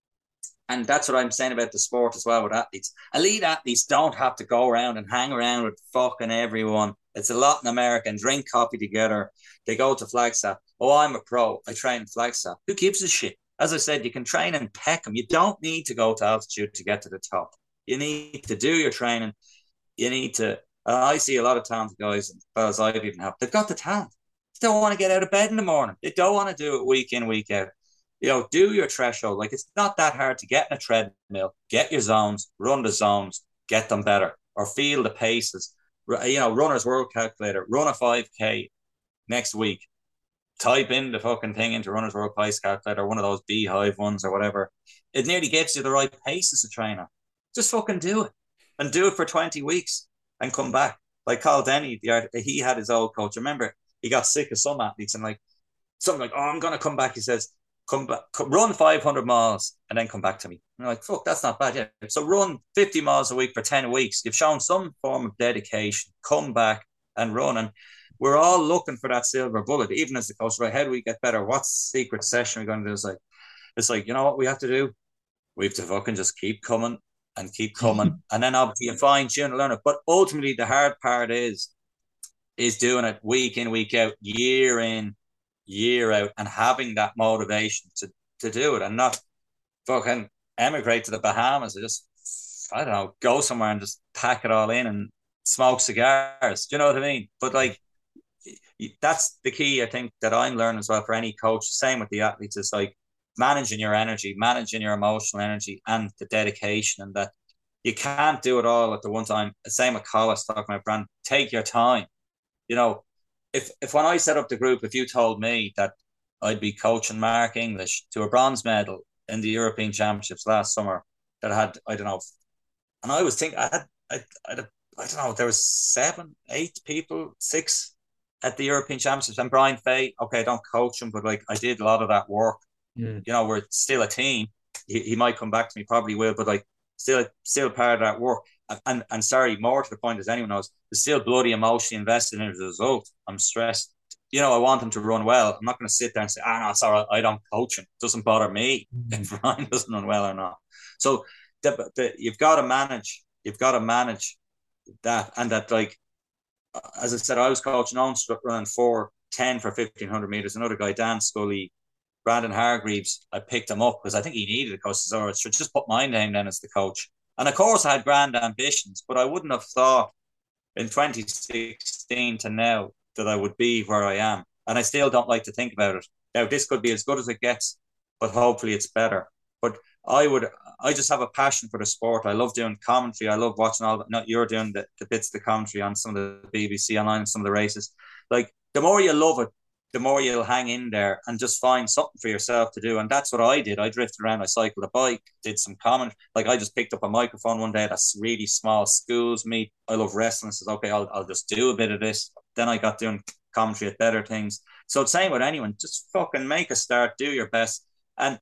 And that's what I'm saying about the sport as well with athletes. Elite athletes don't have to go around and hang around with fucking everyone. It's a lot in America and drink coffee together. They go to Flagstaff. Oh, I'm a pro. I train in Flagstaff. Who gives a shit? As I said, you can train in Peckham. You don't need to go to altitude to get to the top. You need to do your training. You need to, uh, I see a lot of talented guys, and fellas I've even helped, they've got the talent. They don't want to get out of bed in the morning. They don't want to do it week in, week out. You know, do your threshold. Like, it's not that hard to get in a treadmill, get your zones, run the zones, get them better, or feel the paces. You know, runner's world calculator, run a five K next week. Type in the fucking thing into runner's world pace calculator, one of those beehive ones or whatever. It nearly gives you the right pace as a trainer. Just fucking do it. And do it for twenty weeks and come back. Like Carl Denny, the art, he had his old coach. Remember, he got sick of some athletes and like, something like, oh, I'm going to come back. He says, come back, come, run five hundred miles and then come back to me. And I'm like, fuck, that's not bad. Yeah. So run fifty miles a week for ten weeks. You've shown some form of dedication. Come back and run. And we're all looking for that silver bullet, even as the coach, right? How do we get better? What's the secret session we're going to do? It's like, it's like, you know what we have to do? we have to fucking just keep coming and keep coming. And then obviously you fine tune and learn it. But ultimately the hard part is, is doing it week in, week out, year in, year out, and having that motivation to, to do it and not fucking emigrate to the Bahamas or just, I don't know, go somewhere and just pack it all in and smoke cigars. Do you know what I mean? But like, that's the key, I think, that I'm learning as well for any coach. Same with the athletes, is like managing your energy, managing your emotional energy and the dedication, and that you can't do it all at the one time. Same with Collis talking about brand. Take your time. You know, if if when I set up the group, if you told me that I'd be coaching Mark English to a bronze medal in the European Championships last summer, that I had, I don't know, and I was thinking, I had, I, I, had, I don't know, there was seven, eight people, six at the European Championships, and Brian Fay, okay, I don't coach him, but like I did a lot of that work. Mm. You know, we're still a team. He, he might come back to me, probably will, but like still, still part of that work. And, and and sorry, more to the point, as anyone knows, there's still bloody emotionally invested in it as a result. I'm stressed. You know, I want him to run well. I'm not going to sit there and say, ah, no, it's all right, I don't coach him. It doesn't bother me mm. if Ryan doesn't run well or not. So the, the, you've got to manage. You've got to manage that, and that, like, as I said, I was coaching on running four ten for fifteen hundred meters. Another guy, Dan Scully, Brandon Hargreaves, I picked him up because I think he needed a coach. So I should just put my name then as the coach. And of course, I had grand ambitions, but I wouldn't have thought in twenty sixteen to now that I would be where I am. And I still don't like to think about it. Now, this could be as good as it gets, but hopefully it's better. But I would, I just have a passion for the sport. I love doing commentary. I love watching all, not you're doing the, the bits of the commentary on some of the B B C online, some of the races. Like, the more you love it, the more you'll hang in there and just find something for yourself to do. And that's what I did. I drifted around, I cycled a bike, did some comment. Like, I just picked up a microphone one day at a really small schools meet. I love wrestling. I said, okay, I'll, I'll just do a bit of this. Then I got doing commentary at Better Things. So it's same with anyone. Just fucking make a start, do your best. And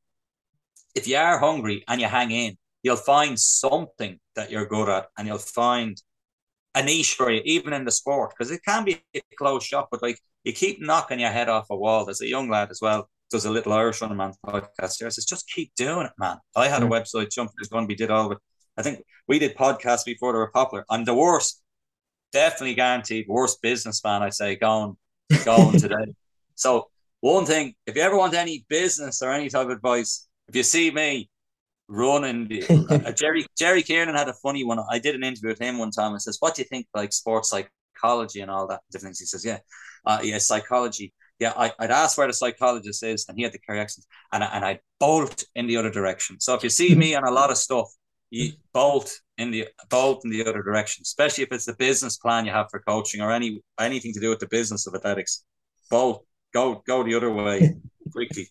if you are hungry and you hang in, you'll find something that you're good at, and you'll find a niche for you, even in the sport, because it can be a closed shop, but like, you keep knocking your head off a wall. There's a young lad as well, does a Little Irish Running Man podcast here. I says, just keep doing it, man. I had a mm. website, Jump Is Going, we did all of it. I think we did podcasts before they were popular. I'm the worst, definitely guaranteed, worst businessman, I'd say, going, going today. So one thing, if you ever want any business or any type of advice, if you see me running, the, uh, Jerry Jerry Kiernan had a funny one. I did an interview with him one time and says, what do you think, like sports psychology and all that different things? He says, yeah, uh, yeah, psychology. Yeah, I, I'd ask where the psychologist is, and he had the correct accent, and, and I'd bolt in the other direction. So if you see me on a lot of stuff, you bolt in the bolt in the other direction, especially if it's the business plan you have for coaching or any anything to do with the business of athletics. Bolt, go go the other way quickly.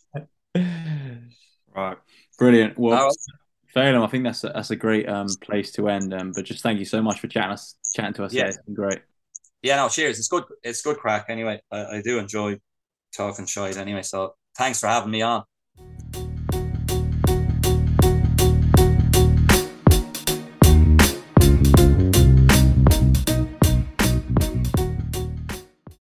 Right, brilliant. Well, right. Phelim, I think that's a, that's a great um, place to end. Um, but just thank you so much for chatting us chatting to us. Yeah, it's been great. Yeah, no, cheers. It's good. It's good crack. Anyway, I, I do enjoy talking shite. Anyway, so thanks for having me on.